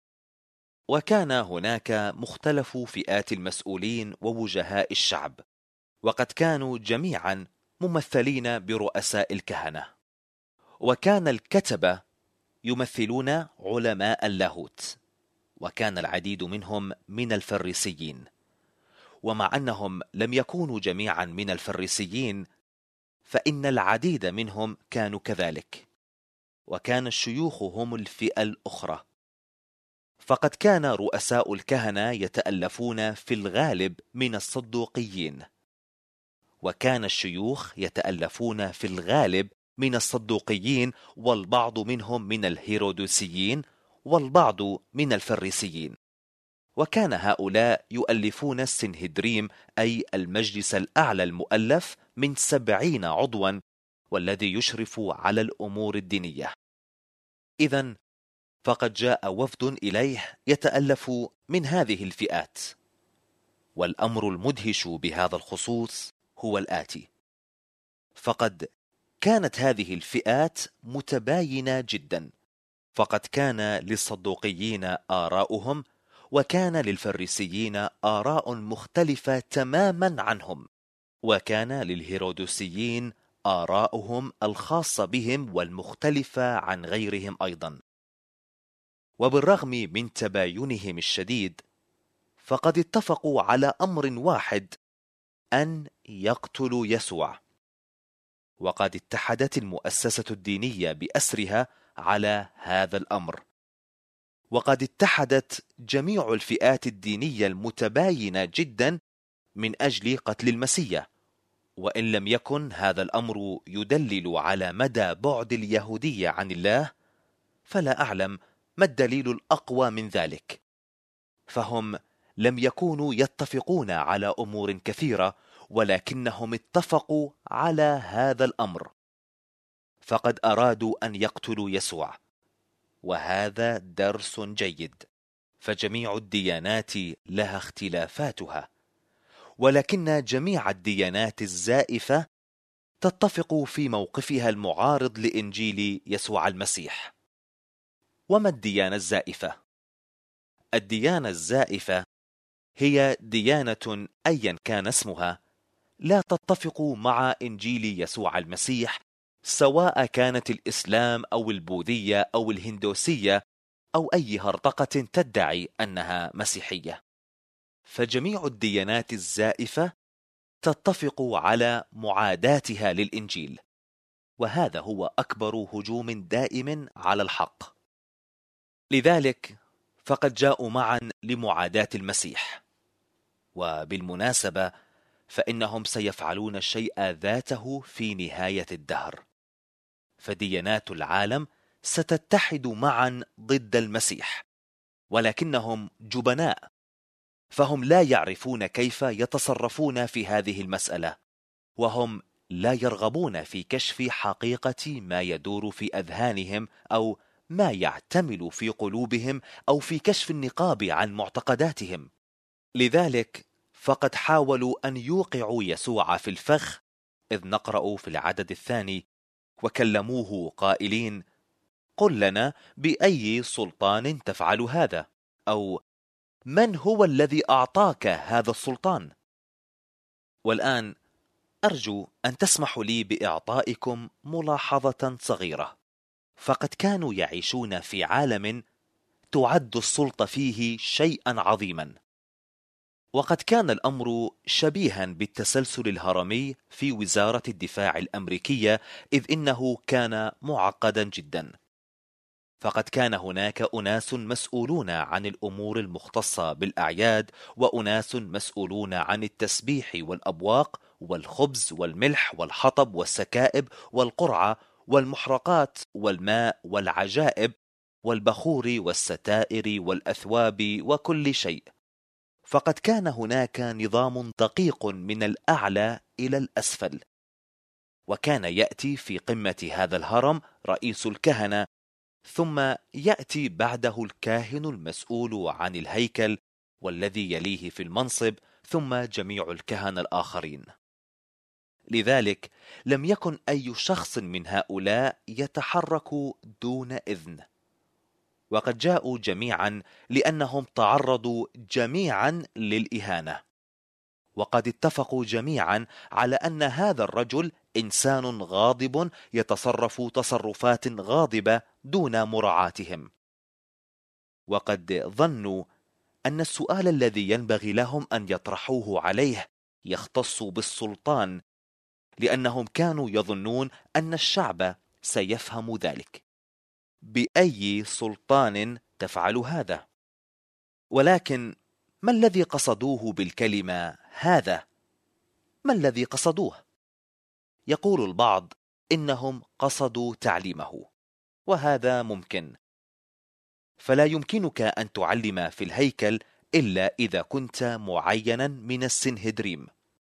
وكان هناك مختلف فئات المسؤولين ووجهاء الشعب، وقد كانوا جميعا ممثلين برؤساء الكهنة. وكان الكتبة يمثلون علماء اللاهوت، وكان العديد منهم من الفريسيين، ومع أنهم لم يكونوا جميعا من الفريسيين فإن العديد منهم كانوا كذلك. وكان الشيوخ هم الفئة الأخرى، فقد كان رؤساء الكهنة يتألفون في الغالب من الصدوقيين، وكان الشيوخ يتألفون في الغالب من الصدوقيين، والبعض منهم من الهيرودوسيين، والبعض من الفريسيين. وكان هؤلاء يؤلفون السنهدريم، أي المجلس الأعلى المؤلف من 70 عضوا، والذي يشرف على الأمور الدينية. إذن فقد جاء وفد إليه يتألف من هذه الفئات. والأمر المدهش بهذا الخصوص هو الآتي: فقد كانت هذه الفئات متباينة جدا، فقد كان للصدوقيين آراؤهم، وكان للفريسيين آراء مختلفة تماما عنهم، وكان للهيرودوسيين آراؤهم الخاصة بهم والمختلفة عن غيرهم أيضا. وبالرغم من تباينهم الشديد فقد اتفقوا على أمر واحد: أن يقتلوا يسوع. وقد اتحدت المؤسسة الدينية بأسرها على هذا الأمر، وقد اتحدت جميع الفئات الدينية المتباينة جدا من أجل قتل المسيح. وإن لم يكن هذا الأمر يدلل على مدى بعد اليهودية عن الله، فلا أعلم ما الدليل الأقوى من ذلك. فهم لم يكونوا يتفقون على أمور كثيرة، ولكنهم اتفقوا على هذا الأمر، فقد أرادوا أن يقتلوا يسوع. وهذا درس جيد، فجميع الديانات لها اختلافاتها، ولكن جميع الديانات الزائفة تتفق في موقفها المعارض لإنجيل يسوع المسيح. وما الديانة الزائفة؟ الديانة الزائفة هي ديانة أيا كان اسمها لا تتفق مع إنجيل يسوع المسيح، سواء كانت الإسلام أو البوذية أو الهندوسية أو أي هرطقة تدعي أنها مسيحية. فجميع الديانات الزائفة تتفق على معاداتها للإنجيل، وهذا هو أكبر هجوم دائم على الحق. لذلك فقد جاءوا معا لمعاداة المسيح. وبالمناسبة فإنهم سيفعلون الشيء ذاته في نهاية الدهر، فديانات العالم ستتحد معا ضد المسيح، ولكنهم جبناء، فهم لا يعرفون كيف يتصرفون في هذه المسألة، وهم لا يرغبون في كشف حقيقة ما يدور في أذهانهم أو ما يعتمل في قلوبهم أو في كشف النقاب عن معتقداتهم. لذلك فقد حاولوا أن يوقعوا يسوع في الفخ، إذ نقرأ في العدد 2: وكلموه قائلين: قل لنا بأي سلطان تفعل هذا؟ أو من هو الذي أعطاك هذا السلطان؟ والآن أرجو أن تسمحوا لي بإعطائكم ملاحظة صغيرة. فقد كانوا يعيشون في عالم تعد السلطة فيه شيئا عظيما، وقد كان الأمر شبيها بالتسلسل الهرمي في وزارة الدفاع الأمريكية، إذ إنه كان معقدا جدا. فقد كان هناك أناس مسؤولون عن الأمور المختصة بالأعياد، وأناس مسؤولون عن التسبيح والأبواق، والخبز والملح والحطب والسكائب والقرعة والمحرقات والماء والعجائب والبخور والستائر والأثواب وكل شيء. فقد كان هناك نظام دقيق من الأعلى إلى الأسفل، وكان يأتي في قمة هذا الهرم رئيس الكهنة، ثم يأتي بعده الكاهن المسؤول عن الهيكل والذي يليه في المنصب، ثم جميع الكهنة الآخرين. لذلك لم يكن أي شخص من هؤلاء يتحرك دون إذن، وقد جاءوا جميعا لأنهم تعرضوا جميعا للإهانة، وقد اتفقوا جميعا على أن هذا الرجل إنسان غاضب يتصرف تصرفات غاضبة دون مراعاتهم، وقد ظنوا أن السؤال الذي ينبغي لهم أن يطرحوه عليه يختص بالسلطان، لأنهم كانوا يظنون أن الشعب سيفهم ذلك. بأي سلطان تفعل هذا؟ ولكن ما الذي قصدوه بالكلمة هذا؟ ما الذي قصدوه؟ يقول البعض إنهم قصدوا تعليمه، وهذا ممكن، فلا يمكنك أن تعلم في الهيكل إلا إذا كنت معينا من السنهدريم.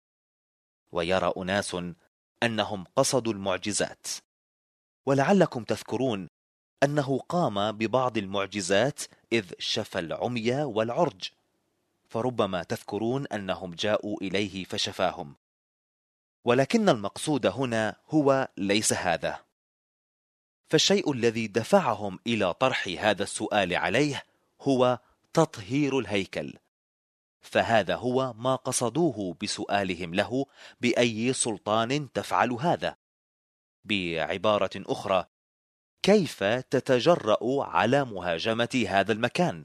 ويرى أناس أنهم قصدوا المعجزات، ولعلكم تذكرون أنه قام ببعض المعجزات إذ شفى العمي والعرج، فربما تذكرون أنهم جاءوا إليه فشفاهم. ولكن المقصود هنا هو ليس هذا، فالشيء الذي دفعهم إلى طرح هذا السؤال عليه هو تطهير الهيكل، فهذا هو ما قصدوه بسؤالهم له: بأي سلطان تفعل هذا؟ بعبارة أخرى، كيف تتجرأ على مهاجمة هذا المكان؟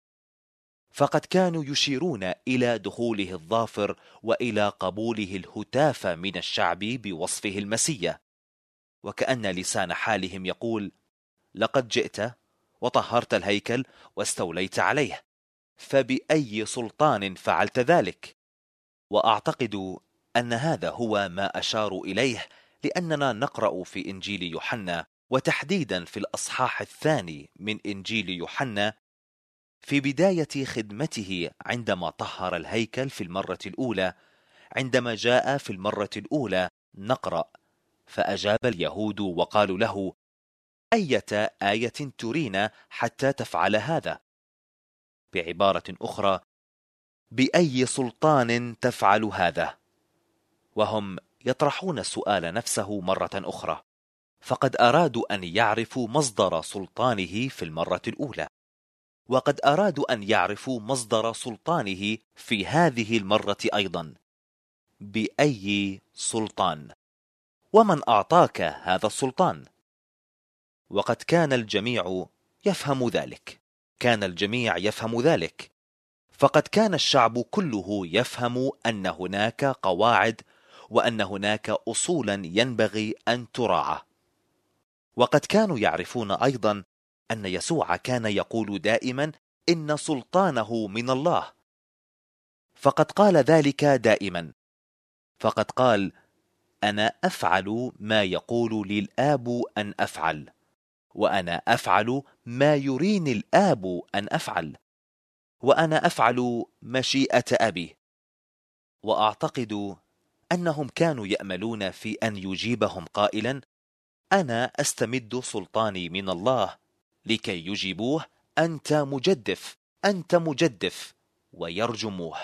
فقد كانوا يشيرون إلى دخوله الظافر وإلى قبوله الهتاف من الشعب بوصفه المسيا، وكأن لسان حالهم يقول: لقد جئت وطهرت الهيكل واستوليت عليه، فبأي سلطان فعلت ذلك؟ وأعتقد أن هذا هو ما أشاروا إليه، لأننا نقرأ في إنجيل يوحنا، وتحديدا في الأصحاح الثاني من إنجيل يوحنا، في بداية خدمته عندما طهر الهيكل في المرة الأولى، عندما جاء في المرة الأولى نقرأ: فأجاب اليهود وقالوا له: أية آية ترينا حتى تفعل هذا؟ بعبارة أخرى، بأي سلطان تفعل هذا؟ وهم يطرحون السؤال نفسه مرة أخرى، فقد أرادوا أن يعرفوا مصدر سلطانه في المرة الأولى، وقد أرادوا أن يعرفوا مصدر سلطانه في هذه المرة أيضا. بأي سلطان؟ ومن أعطاك هذا السلطان؟ وقد كان الجميع يفهم ذلك، كان الجميع يفهم ذلك، فقد كان الشعب كله يفهم أن هناك قواعد وأن هناك أصولا ينبغي أن تراعى. وقد كانوا يعرفون أيضا أن يسوع كان يقول دائما إن سلطانه من الله، فقد قال ذلك دائما، فقد قال: أنا أفعل ما يقول لي الآب أن أفعل، وأنا أفعل ما يريني الآب أن أفعل، وأنا أفعل مشيئة أبي. وأعتقد أنهم كانوا يأملون في أن يجيبهم قائلا: أنا أستمد سلطاني من الله، لكي يجيبوه: أنت مجدف، أنت مجدف، ويرجموه.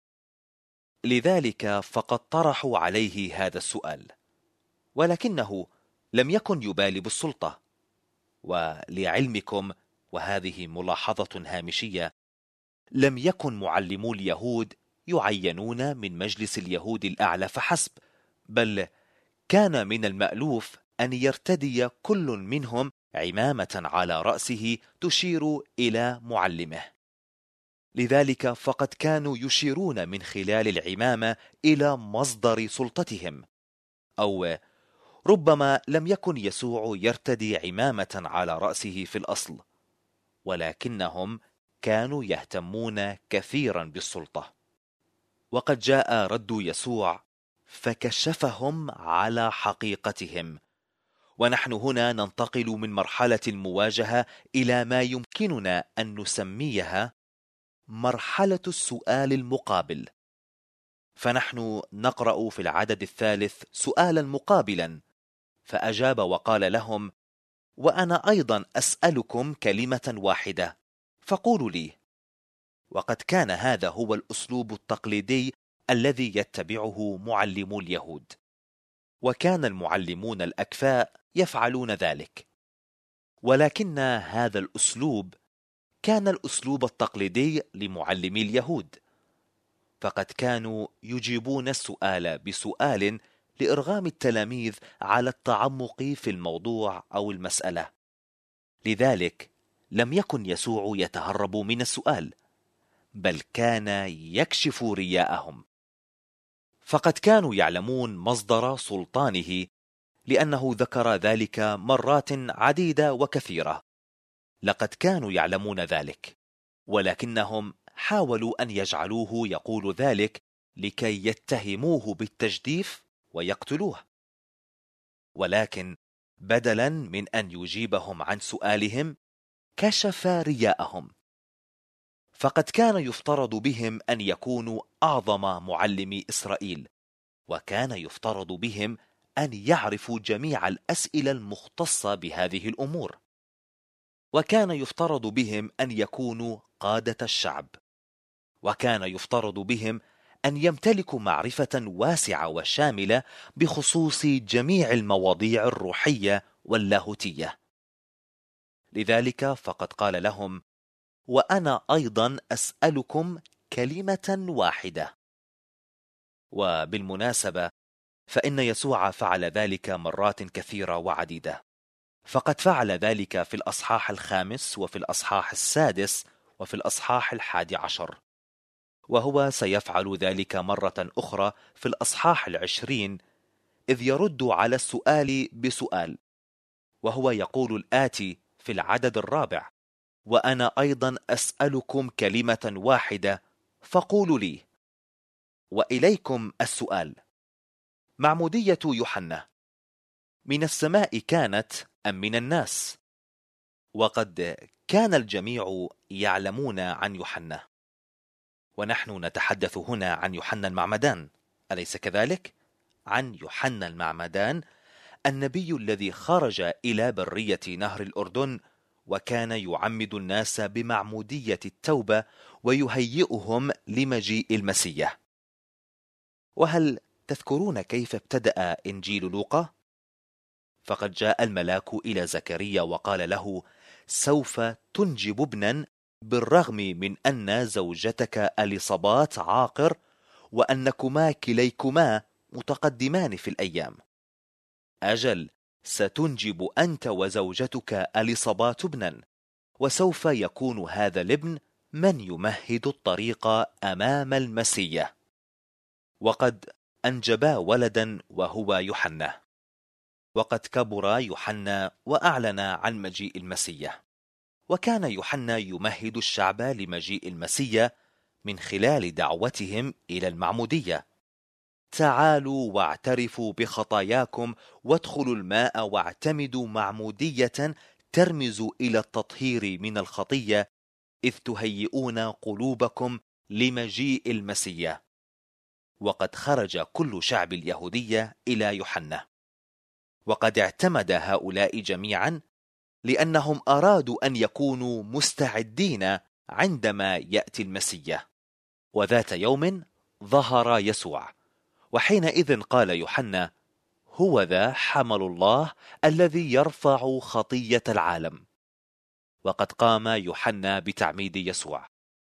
لذلك فقد طرحوا عليه هذا السؤال، ولكنه لم يكن يبالي بالسلطة. ولعلمكم، وهذه ملاحظة هامشية، لم يكن معلمو اليهود يعينون من مجلس اليهود الأعلى فحسب، بل كان من المألوف أن يرتدي كل منهم عمامة على رأسه تشير إلى معلمه. لذلك فقد كانوا يشيرون من خلال العمامة إلى مصدر سلطتهم، أو ربما لم يكن يسوع يرتدي عمامة على رأسه في الأصل، ولكنهم كانوا يهتمون كثيرا بالسلطة. وقد جاء رد يسوع فكشفهم على حقيقتهم. ونحن هنا ننتقل من مرحلة المواجهة إلى ما يمكننا أن نسميها مرحلة السؤال المقابل. فنحن نقرأ في العدد الثالث سؤالا مقابلا، فأجاب وقال لهم: وأنا أيضا أسألكم كلمة واحدة فقولوا لي. وقد كان هذا هو الأسلوب التقليدي الذي يتبعه معلمو اليهود، وكان المعلمون الأكفاء يفعلون ذلك. ولكن هذا الأسلوب كان الأسلوب التقليدي لمعلمي اليهود، فقد كانوا يجيبون السؤال بسؤال لإرغام التلاميذ على التعمق في الموضوع أو المسألة. لذلك لم يكن يسوع يتهرب من السؤال، بل كان يكشف رياءهم، فقد كانوا يعلمون مصدر سلطانه، لأنه ذكر ذلك مرات عديدة وكثيرة. لقد كانوا يعلمون ذلك، ولكنهم حاولوا أن يجعلوه يقول ذلك لكي يتهموه بالتجديف ويقتلوه. ولكن بدلا من أن يجيبهم عن سؤالهم كشف رياءهم، فقد كان يفترض بهم أن يكونوا أعظم معلمي إسرائيل، وكان يفترض بهم أن يعرفوا جميع الأسئلة المختصة بهذه الأمور، وكان يفترض بهم أن يكونوا قادة الشعب، وكان يفترض بهم أن يمتلكوا معرفة واسعة وشاملة بخصوص جميع المواضيع الروحية واللاهوتية. لذلك فقد قال لهم: وأنا أيضا أسألكم كلمة واحدة. وبالمناسبة فإن يسوع فعل ذلك مرات كثيرة وعديدة، فقد فعل ذلك في الأصحاح 5 وفي الأصحاح 6 وفي الأصحاح 11، وهو سيفعل ذلك مرة أخرى في الأصحاح 20، إذ يرد على السؤال بسؤال، وهو يقول الآتي في العدد 4: وأنا أيضا أسألكم كلمة واحدة فقولوا لي. وإليكم السؤال: معمودية يوحنا من السماء كانت أم من الناس؟ وقد كان الجميع يعلمون عن يوحنا، ونحن نتحدث هنا عن يوحنا المعمدان، أليس كذلك؟ عن يوحنا المعمدان، النبي الذي خرج إلى برية نهر الأردن، وكان يعمد الناس بمعمودية التوبة ويهيئهم لمجيء المسيح. وهل تذكرون كيف ابتدأ إنجيل لوقا؟ فقد جاء الملاك إلى زكريا وقال له: سوف تنجب ابنا، بالرغم من أن زوجتك أليصابات عاقر، وأنكما كليكما متقدمان في الأيام. أجل، ستنجب أنت وزوجتك أليصابات ابنا، وسوف يكون هذا الابن من يمهد الطريق أمام المسيح. وقد أنجبا ولدا وهو يوحنا. وقد كبر يوحنا وأعلن عن مجيء المسيح، وكان يوحنا يمهد الشعب لمجيء المسيح من خلال دعوتهم إلى المعمودية: تعالوا واعترفوا بخطاياكم وادخلوا الماء واعتمدوا معمودية ترمز إلى التطهير من الخطية، إذ تهيئون قلوبكم لمجيء المسيح. وقد خرج كل شعب اليهودية إلى يوحنا، وقد اعتمد هؤلاء جميعا لأنهم أرادوا أن يكونوا مستعدين عندما يأتي المسيح. وذات يوم ظهر يسوع، وحينئذ قال يوحنا: هو ذا حمل الله الذي يرفع خطية العالم. وقد قام يوحنا بتعميد يسوع،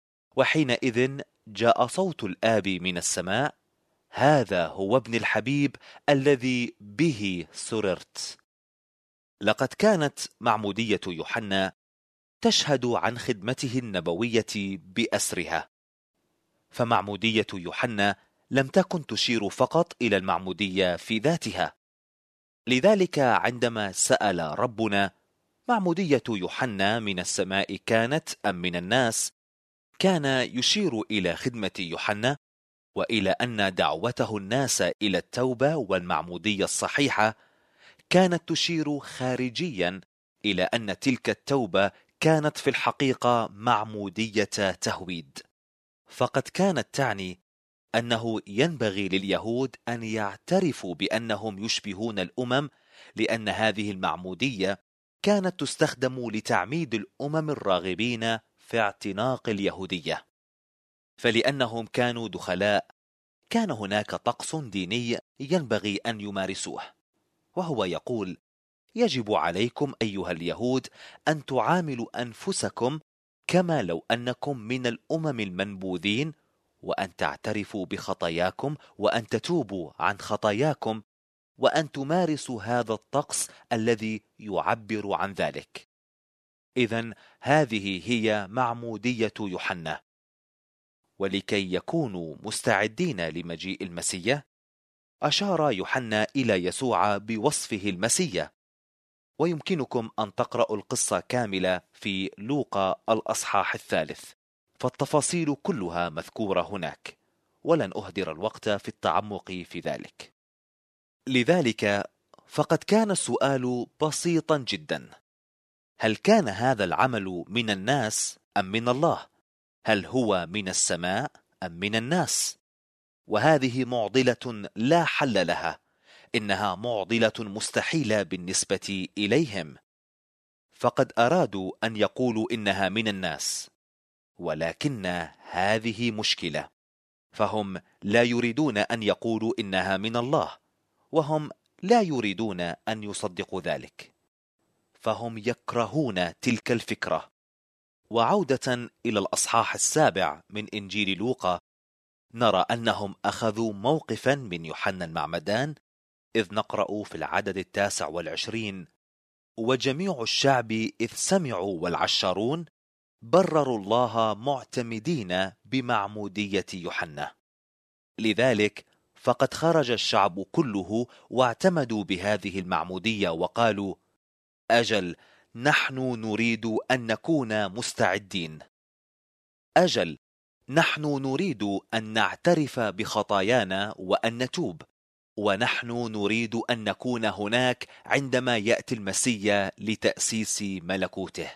وحينئذ جاء صوت الآب من السماء: هذا هو ابن الحبيب الذي به سررت. لقد كانت معمودية يوحنا تشهد عن خدمته النبوية بأسرها، فمعمودية يوحنا لم تكن تشير فقط إلى المعمودية في ذاتها. لذلك عندما سأل ربنا: معمودية يوحنا من السماء كانت أم من الناس؟ كان يشير إلى خدمة يوحنا وإلى أن دعوته الناس إلى التوبة والمعمودية الصحيحة كانت تشير خارجيا إلى أن تلك التوبة كانت في الحقيقة معمودية تهويد، فقد كانت تعني أنه ينبغي لليهود أن يعترفوا بأنهم يشبهون الأمم، لأن هذه المعمودية كانت تستخدم لتعميد الأمم الراغبين في اعتناق اليهودية. فلأنهم كانوا دخلاء، كان هناك طقس ديني ينبغي أن يمارسوه، وهو يقول: يجب عليكم أيها اليهود أن تعاملوا أنفسكم كما لو أنكم من الأمم المنبوذين، وأن تعترفوا بخطاياكم، وأن تتوبوا عن خطاياكم، وأن تمارسوا هذا الطقس الذي يعبر عن ذلك. إذن هذه هي معمودية يوحنا. ولكي يكونوا مستعدين لمجيء المسيح، أشار يوحنا إلى يسوع بوصفه المسيح، ويمكنكم أن تقرأوا القصة كاملة في لوقا الأصحاح 3، فالتفاصيل كلها مذكورة هناك، ولن أهدر الوقت في التعمق في ذلك. لذلك فقد كان السؤال بسيطا جدا: هل كان هذا العمل من الناس أم من الله؟ هل هو من السماء أم من الناس؟ وهذه معضلة لا حل لها، إنها معضلة مستحيلة بالنسبة إليهم، فقد أرادوا أن يقولوا إنها من الناس، ولكن هذه مشكلة، فهم لا يريدون أن يقولوا إنها من الله، وهم لا يريدون أن يصدقوا ذلك، فهم يكرهون تلك الفكرة. وعودة إلى الأصحاح 7 من إنجيل لوقا، نرى أنهم أخذوا موقفا من يوحنا المعمدان، إذ نقرأ في العدد 29: وجميع الشعب إذ سمعوا والعشرون برروا الله معتمدين بمعمودية يوحنا. لذلك فقد خرج الشعب كله واعتمدوا بهذه المعمودية وقالوا: أجل، نحن نريد أن نكون مستعدين. أجل، نحن نريد أن نعترف بخطايانا وأن نتوب، ونحن نريد أن نكون هناك عندما يأتي المسيح لتأسيس ملكوته.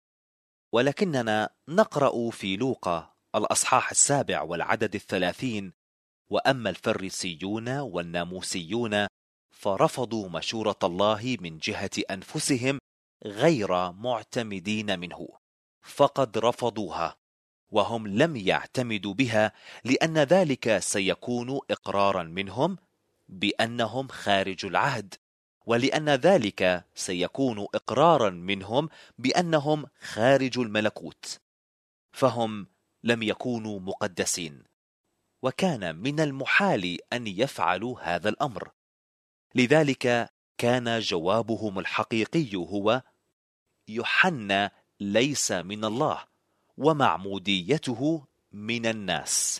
ولكننا نقرأ في لوقا الأصحاح 7 والعدد 30: وأما الفريسيون والناموسيون فرفضوا مشورة الله من جهة أنفسهم غير معتمدين منه، فقد رفضوها، وهم لم يعتمدوا بها، لأن ذلك سيكون إقرارا منهم بأنهم خارج العهد، ولأن ذلك سيكون إقرارا منهم بأنهم خارج الملكوت، فهم لم يكونوا مقدسين، وكان من المحال أن يفعلوا هذا الأمر. لذلك كان جوابهم الحقيقي هو: يوحنا ليس من الله، ومعموديته من الناس.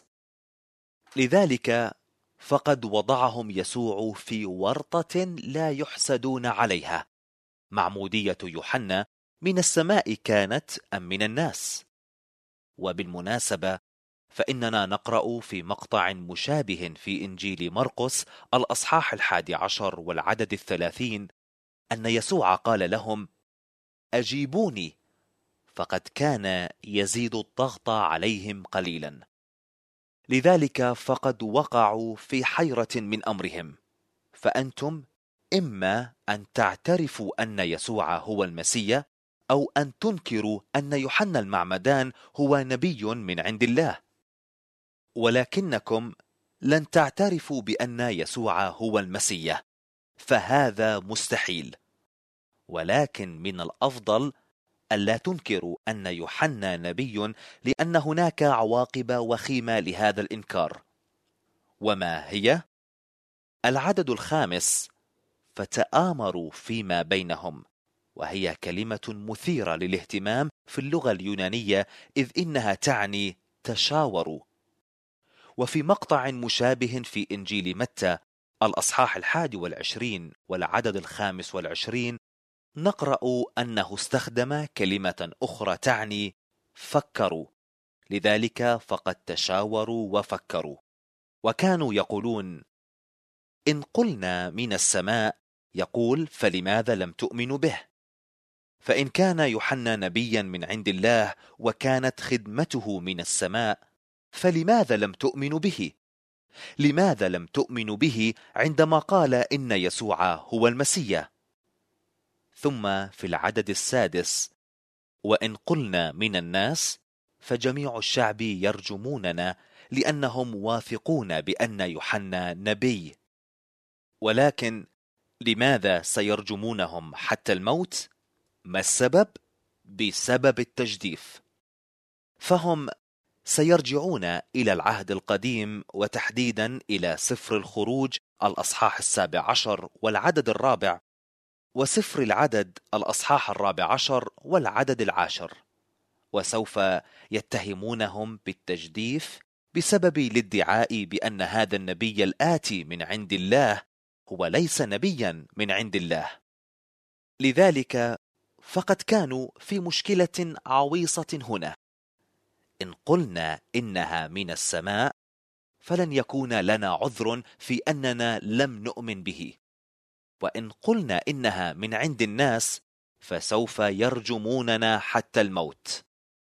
لذلك فقد وضعهم يسوع في ورطة لا يحسدون عليها: معمودية يوحنا من السماء كانت أم من الناس؟ وبالمناسبة فإننا نقرأ في مقطع مشابه في إنجيل مرقس الأصحاح 11 والعدد 30 أن يسوع قال لهم: أجيبوني، فقد كان يزيد الضغط عليهم قليلا. لذلك فقد وقعوا في حيرة من أمرهم، فأنتم إما أن تعترفوا أن يسوع هو المسيح، أو أن تنكروا أن يوحنا المعمدان هو نبي من عند الله. ولكنكم لن تعترفوا بأن يسوع هو المسيح، فهذا مستحيل. ولكن من الأفضل ألا تنكروا أن يوحنا نبي، لأن هناك عواقب وخيمة لهذا الإنكار. وما هي؟ العدد 5: فتآمروا فيما بينهم، وهي كلمة مثيرة للاهتمام في اللغة اليونانية، إذ إنها تعني تشاوروا. وفي مقطع مشابه في إنجيل متى الأصحاح 21 والعدد 25 نقرأ أنه استخدم كلمة أخرى تعني فكروا، لذلك فقد تشاوروا وفكروا. وكانوا يقولون: إن قلنا من السماء، يقول: فلماذا لم تؤمنوا به؟ فإن كان يوحنا نبيا من عند الله وكانت خدمته من السماء، فلماذا لم تؤمنوا به؟ لماذا لم تؤمنوا به عندما قال إن يسوع هو المسيح؟ ثم في العدد 6: وإن قلنا من الناس، فجميع الشعب يرجموننا لأنهم واثقون بأن يوحنا نبي. ولكن لماذا سيرجمونهم حتى الموت؟ ما السبب؟ بسبب التجديف. فهم سيرجعون إلى العهد القديم، وتحديدا إلى سفر الخروج الأصحاح 17 والعدد 4، وسفر العدد الأصحاح 14 والعدد 10، وسوف يتهمونهم بالتجديف بسبب الادعاء بأن هذا النبي الآتي من عند الله هو ليس نبيا من عند الله. لذلك فقد كانوا في مشكلة عويصة هنا. إن قلنا إنها من السماء، فلن يكون لنا عذر في أننا لم نؤمن به، وإن قلنا إنها من عند الناس، فسوف يرجموننا حتى الموت.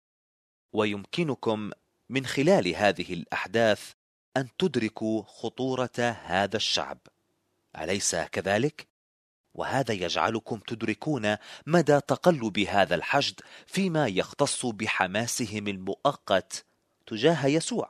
ويمكنكم من خلال هذه الأحداث أن تدركوا خطورة هذا الشعب، أليس كذلك؟ وهذا يجعلكم تدركون مدى تقلب هذا الحشد فيما يختص بحماسهم المؤقت تجاه يسوع.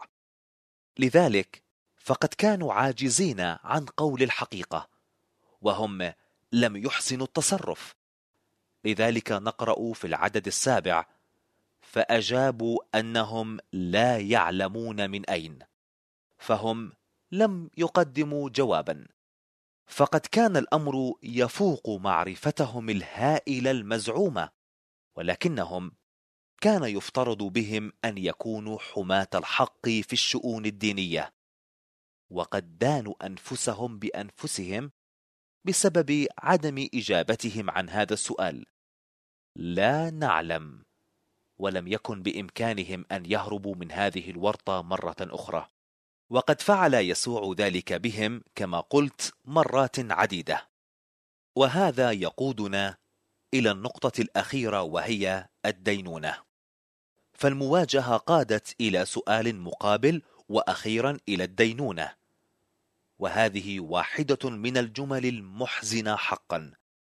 لذلك فقد كانوا عاجزين عن قول الحقيقة، وهم لم يحسنوا التصرف. لذلك نقرأ في العدد 7: فأجابوا أنهم لا يعلمون من أين، فهم لم يقدموا جوابا. فقد كان الأمر يفوق معرفتهم الهائلة المزعومة، ولكنهم كان يفترض بهم أن يكونوا حماة الحق في الشؤون الدينية، وقد دانوا أنفسهم بأنفسهم بسبب عدم إجابتهم عن هذا السؤال. لا نعلم. ولم يكن بإمكانهم أن يهربوا من هذه الورطة مرة أخرى، وقد فعل يسوع ذلك بهم كما قلت مرات عديدة. وهذا يقودنا إلى النقطة الأخيرة، وهي الدينونة. فالمواجهة قادت إلى سؤال مقابل، وأخيرا إلى الدينونة، وهذه واحدة من الجمل المحزنة حقا.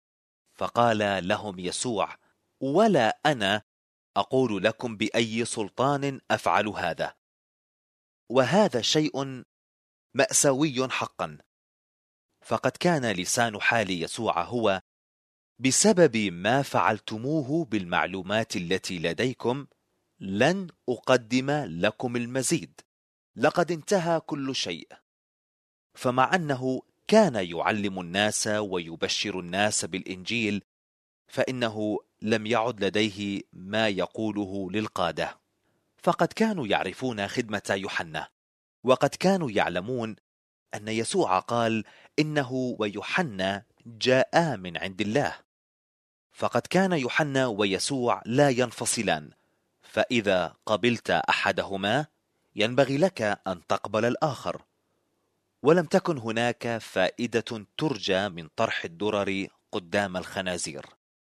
فقال لهم يسوع: ولا أنا أقول لكم بأي سلطان أفعل هذا. وهذا شيء مأساوي حقا، فقد كان لسان حال يسوع هو: بسبب ما فعلتموه بالمعلومات التي لديكم لن أقدم لكم المزيد، لقد انتهى كل شيء. فمع أنه كان يعلم الناس ويبشر الناس بالإنجيل، فإنه لم يعد لديه ما يقوله للقادة. فقد كانوا يعرفون خدمة يوحنا، وقد كانوا يعلمون أن يسوع قال إنه ويوحنا جاء من عند الله. فقد كان يوحنا ويسوع لا ينفصلان، فإذا قبلت أحدهما ينبغي لك أن تقبل الآخر. ولم تكن هناك فائدة ترجى من طرح الدرر قدام الخنازير،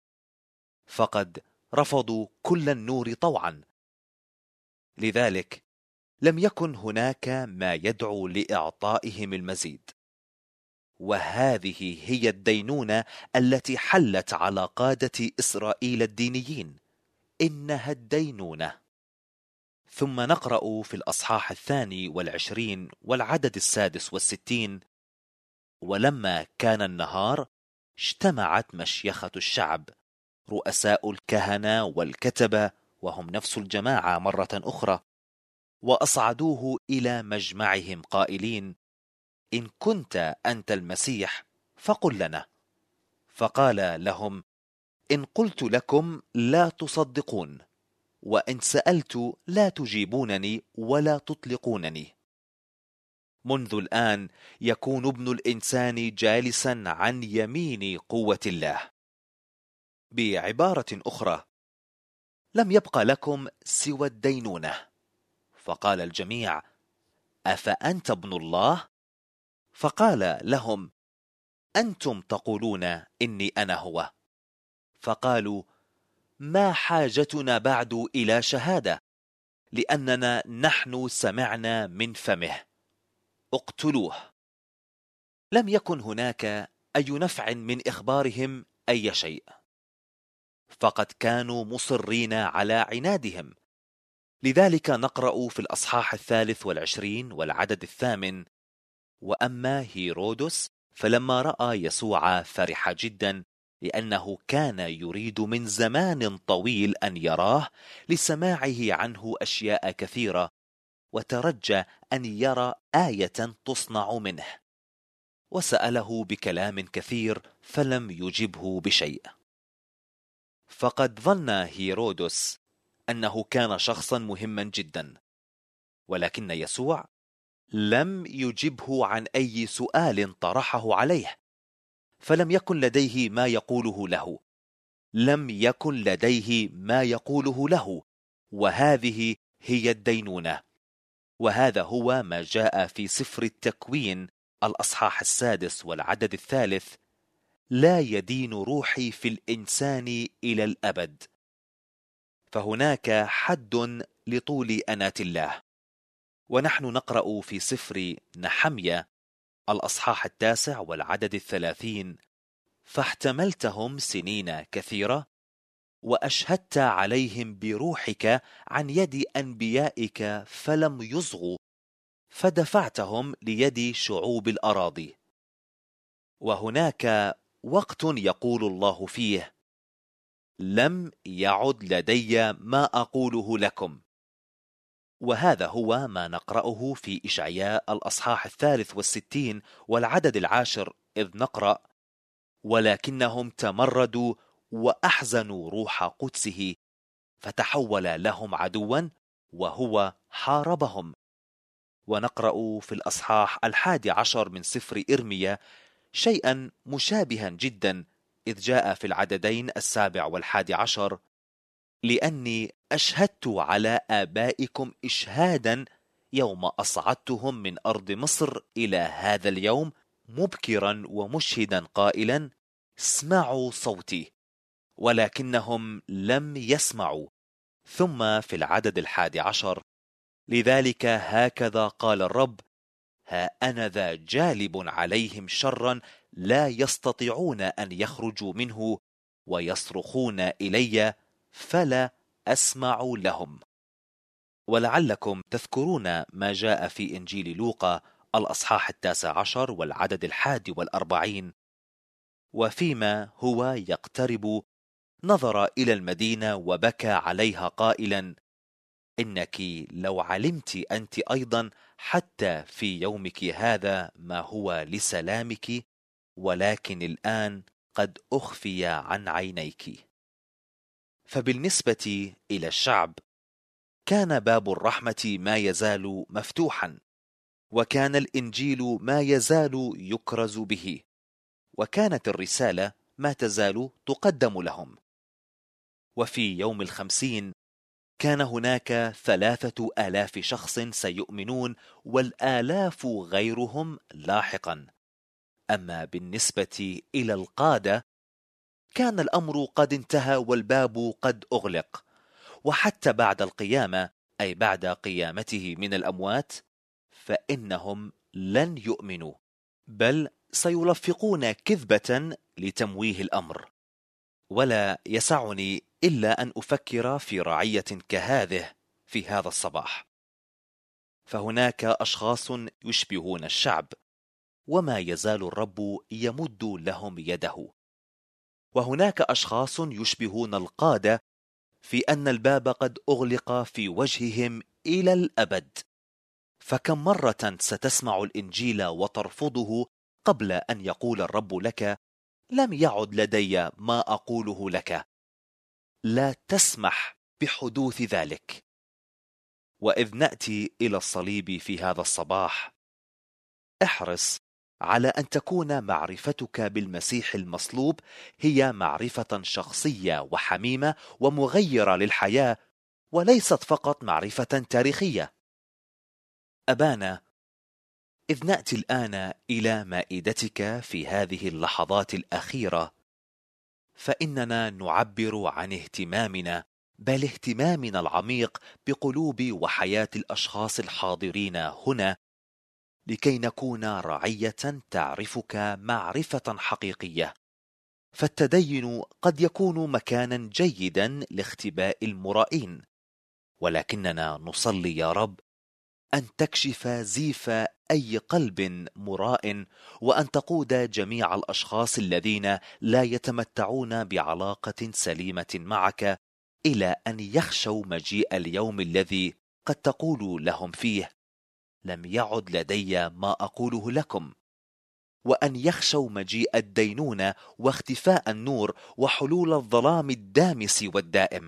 فقد رفضوا كل النور طوعا. لذلك لم يكن هناك ما يدعو لإعطائهم المزيد. وهذه هي الدينونة التي حلت على قادة إسرائيل الدينيين، إنها الدينونة. ثم نقرأ في الأصحاح 22 والعدد 66: ولما كان النهار اجتمعت مشيخة الشعب، رؤساء الكهنة والكتبة، وهم نفس الجماعة مرة أخرى، وأصعدوه إلى مجمعهم قائلين: إن كنت أنت المسيح فقل لنا. فقال لهم: إن قلت لكم لا تصدقون، وإن سألت لا تجيبونني ولا تطلقونني. منذ الآن يكون ابن الإنسان جالسا عن يمين قوة الله. بعبارة أخرى، لم يبق لكم سوى الدينونة. فقال الجميع: أفأنت ابن الله؟ فقال لهم: أنتم تقولون إني أنا هو. فقالوا: ما حاجتنا بعد إلى شهادة، لأننا نحن سمعنا من فمه، اقتلوه. لم يكن هناك أي نفع من إخبارهم أي شيء، فقد كانوا مصرين على عنادهم. لذلك نقرأ في الأصحاح 23 والعدد 8: وأما هيرودس فلما رأى يسوع فرح جدا، لأنه كان يريد من زمان طويل أن يراه، لسماعه عنه أشياء كثيرة، وترجى أن يرى آية تصنع منه، وسأله بكلام كثير فلم يجبه بشيء. فقد ظن هيرودس أنه كان شخصا مهما جدا، ولكن يسوع لم يجبه عن أي سؤال طرحه عليه، فلم يكن لديه ما يقوله له، وهذه هي الدينونة. وهذا هو ما جاء في سفر التكوين الأصحاح 6 والعدد 3: لا يدين روحي في الإنسان إلى الأبد. فهناك حد لطول أناة الله. ونحن نقرأ في سفر نحميا الأصحاح 9 والعدد 30: فاحتملتهم سنين كثيرة، وأشهدت عليهم بروحك عن يد أنبيائك فلم يصغوا، فدفعتهم ليد شعوب الأراضي. وهناك وقت يقول الله فيه: لم يعد لدي ما أقوله لكم. وهذا هو ما نقرأه في إشعياء الأصحاح 63 والعدد 10، إذ نقرأ: ولكنهم تمردوا وأحزنوا روح قدسه، فتحول لهم عدوا، وهو حاربهم. ونقرأ في الأصحاح 11 من سفر إرميا شيئا مشابها جدا، إذ جاء في العددين 7 و11: لأني أشهدت على آبائكم إشهادا يوم أصعدتهم من أرض مصر إلى هذا اليوم، مبكرا ومشهدا قائلا: اسمعوا صوتي، ولكنهم لم يسمعوا. ثم في العدد 11: لذلك هكذا قال الرب: ها أنا ذا جالب عليهم شرا لا يستطيعون أن يخرجوا منه، ويصرخون إلي فلا أسمع لهم. ولعلكم تذكرون ما جاء في إنجيل لوقا الأصحاح 19 والعدد 41: وفيما هو يقترب نظر إلى المدينة وبكى عليها قائلا: إنك لو علمت أنت أيضا حتى في يومك هذا ما هو لسلامك، ولكن الآن قد أخفي عن عينيك. فبالنسبة إلى الشعب كان باب الرحمة ما يزال مفتوحا، وكان الإنجيل ما يزال يكرز به، وكانت الرسالة ما تزال تقدم لهم. وفي يوم 50 كان هناك 3000 شخص سيؤمنون، والآلاف غيرهم لاحقا. أما بالنسبة إلى القادة كان الأمر قد انتهى والباب قد أغلق، وحتى بعد القيامة، أي بعد قيامته من الأموات، فإنهم لن يؤمنوا، بل سيلفقون كذبة لتمويه الأمر. ولا يسعني إلا أن أفكر في رعية كهذه في هذا الصباح. فهناك أشخاص يشبهون الشعب، وما يزال الرب يمد لهم يده. وهناك أشخاص يشبهون القادة في أن الباب قد أغلق في وجههم إلى الأبد. فكم مرة ستسمع الإنجيل وترفضه قبل أن يقول الرب لك: لم يعد لدي ما أقوله لك. لا تسمح بحدوث ذلك. وإذ نأتي إلى الصليب في هذا الصباح، احرص على أن تكون معرفتك بالمسيح المصلوب هي معرفة شخصية وحميمة ومغيرة للحياة، وليست فقط معرفة تاريخية. أبانا إذ نأتي الآن إلى مائدتك في هذه اللحظات الأخيرة، فإننا نعبر عن اهتمامنا، بل اهتمامنا العميق بقلوب وحياة الأشخاص الحاضرين هنا، لكي نكون رعية تعرفك معرفة حقيقية. فالتدين قد يكون مكانا جيدا لاختباء المرائين، ولكننا نصلي يا رب أن تكشف زيف أي قلب مراء، وأن تقود جميع الأشخاص الذين لا يتمتعون بعلاقة سليمة معك إلى أن يخشوا مجيء اليوم الذي قد تقول لهم فيه: لم يعد لدي ما أقوله لكم، وأن يخشوا مجيء الدينونة واختفاء النور وحلول الظلام الدامس والدائم.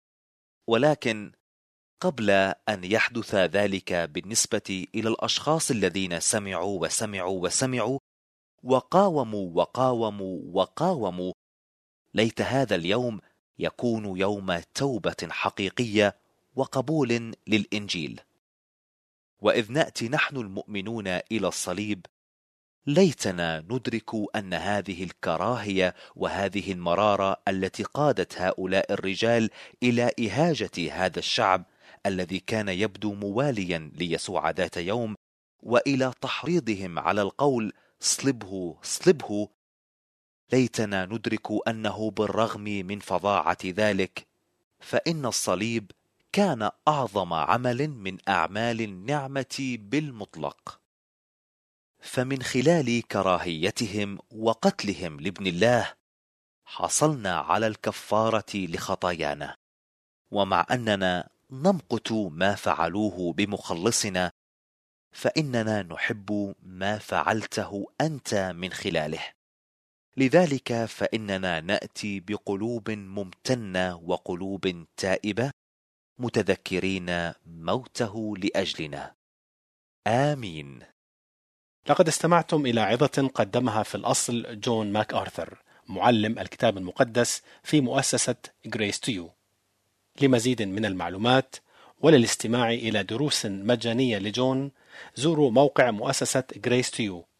ولكن قبل أن يحدث ذلك بالنسبة إلى الأشخاص الذين سمعوا وسمعوا وسمعوا وقاوموا وقاوموا وقاوموا، ليت هذا اليوم يكون يوم توبة حقيقية وقبول للإنجيل. وإذ نأتي نحن المؤمنون إلى الصليب، ليتنا ندرك أن هذه الكراهية وهذه المرارة التي قادت هؤلاء الرجال إلى إهاجة هذا الشعب الذي كان يبدو مواليا ليسوع ذات يوم، وإلى تحريضهم على القول: صلبه صلبه، ليتنا ندرك أنه بالرغم من فظاعة ذلك، فإن الصليب كان أعظم عمل من أعمال النعمة بالمطلق. فمن خلال كراهيتهم وقتلهم لابن الله حصلنا على الكفارة لخطايانا. ومع أننا نمقت ما فعلوه بمخلصنا، فإننا نحب ما فعلته أنت من خلاله. لذلك فإننا نأتي بقلوب ممتنة وقلوب تائبة، متذكرين موته لأجلنا. آمين. لقد استمعتم إلى عظة قدمها في الأصل جون ماك آرثر، معلم الكتاب المقدس في مؤسسة Grace to You. لمزيد من المعلومات وللاستماع إلى دروس مجانية لجون، زوروا موقع مؤسسة Grace to You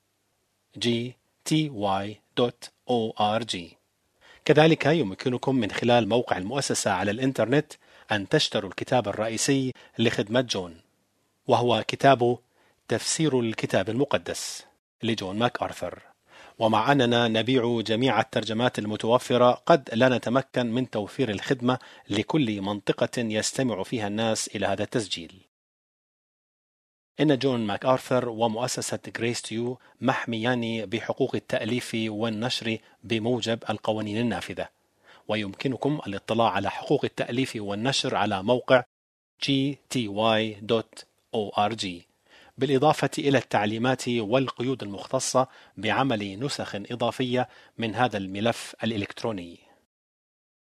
gty.org. كذلك يمكنكم من خلال موقع المؤسسة على الإنترنت أن تشتروا الكتاب الرئيسي لخدمة جون، وهو كتابه تفسير الكتاب المقدس لجون ماك آرثر. ومع أننا نبيع جميع الترجمات المتوفرة، قد لا نتمكن من توفير الخدمة لكل منطقة يستمع فيها الناس إلى هذا التسجيل. إن جون ماك آرثر ومؤسسة Grace to You محميان بحقوق التأليف والنشر بموجب القوانين النافذة، ويمكنكم الاطلاع على حقوق التأليف والنشر على موقع gty.org، بالإضافة إلى التعليمات والقيود المختصة بعمل نسخ إضافية من هذا الملف الإلكتروني.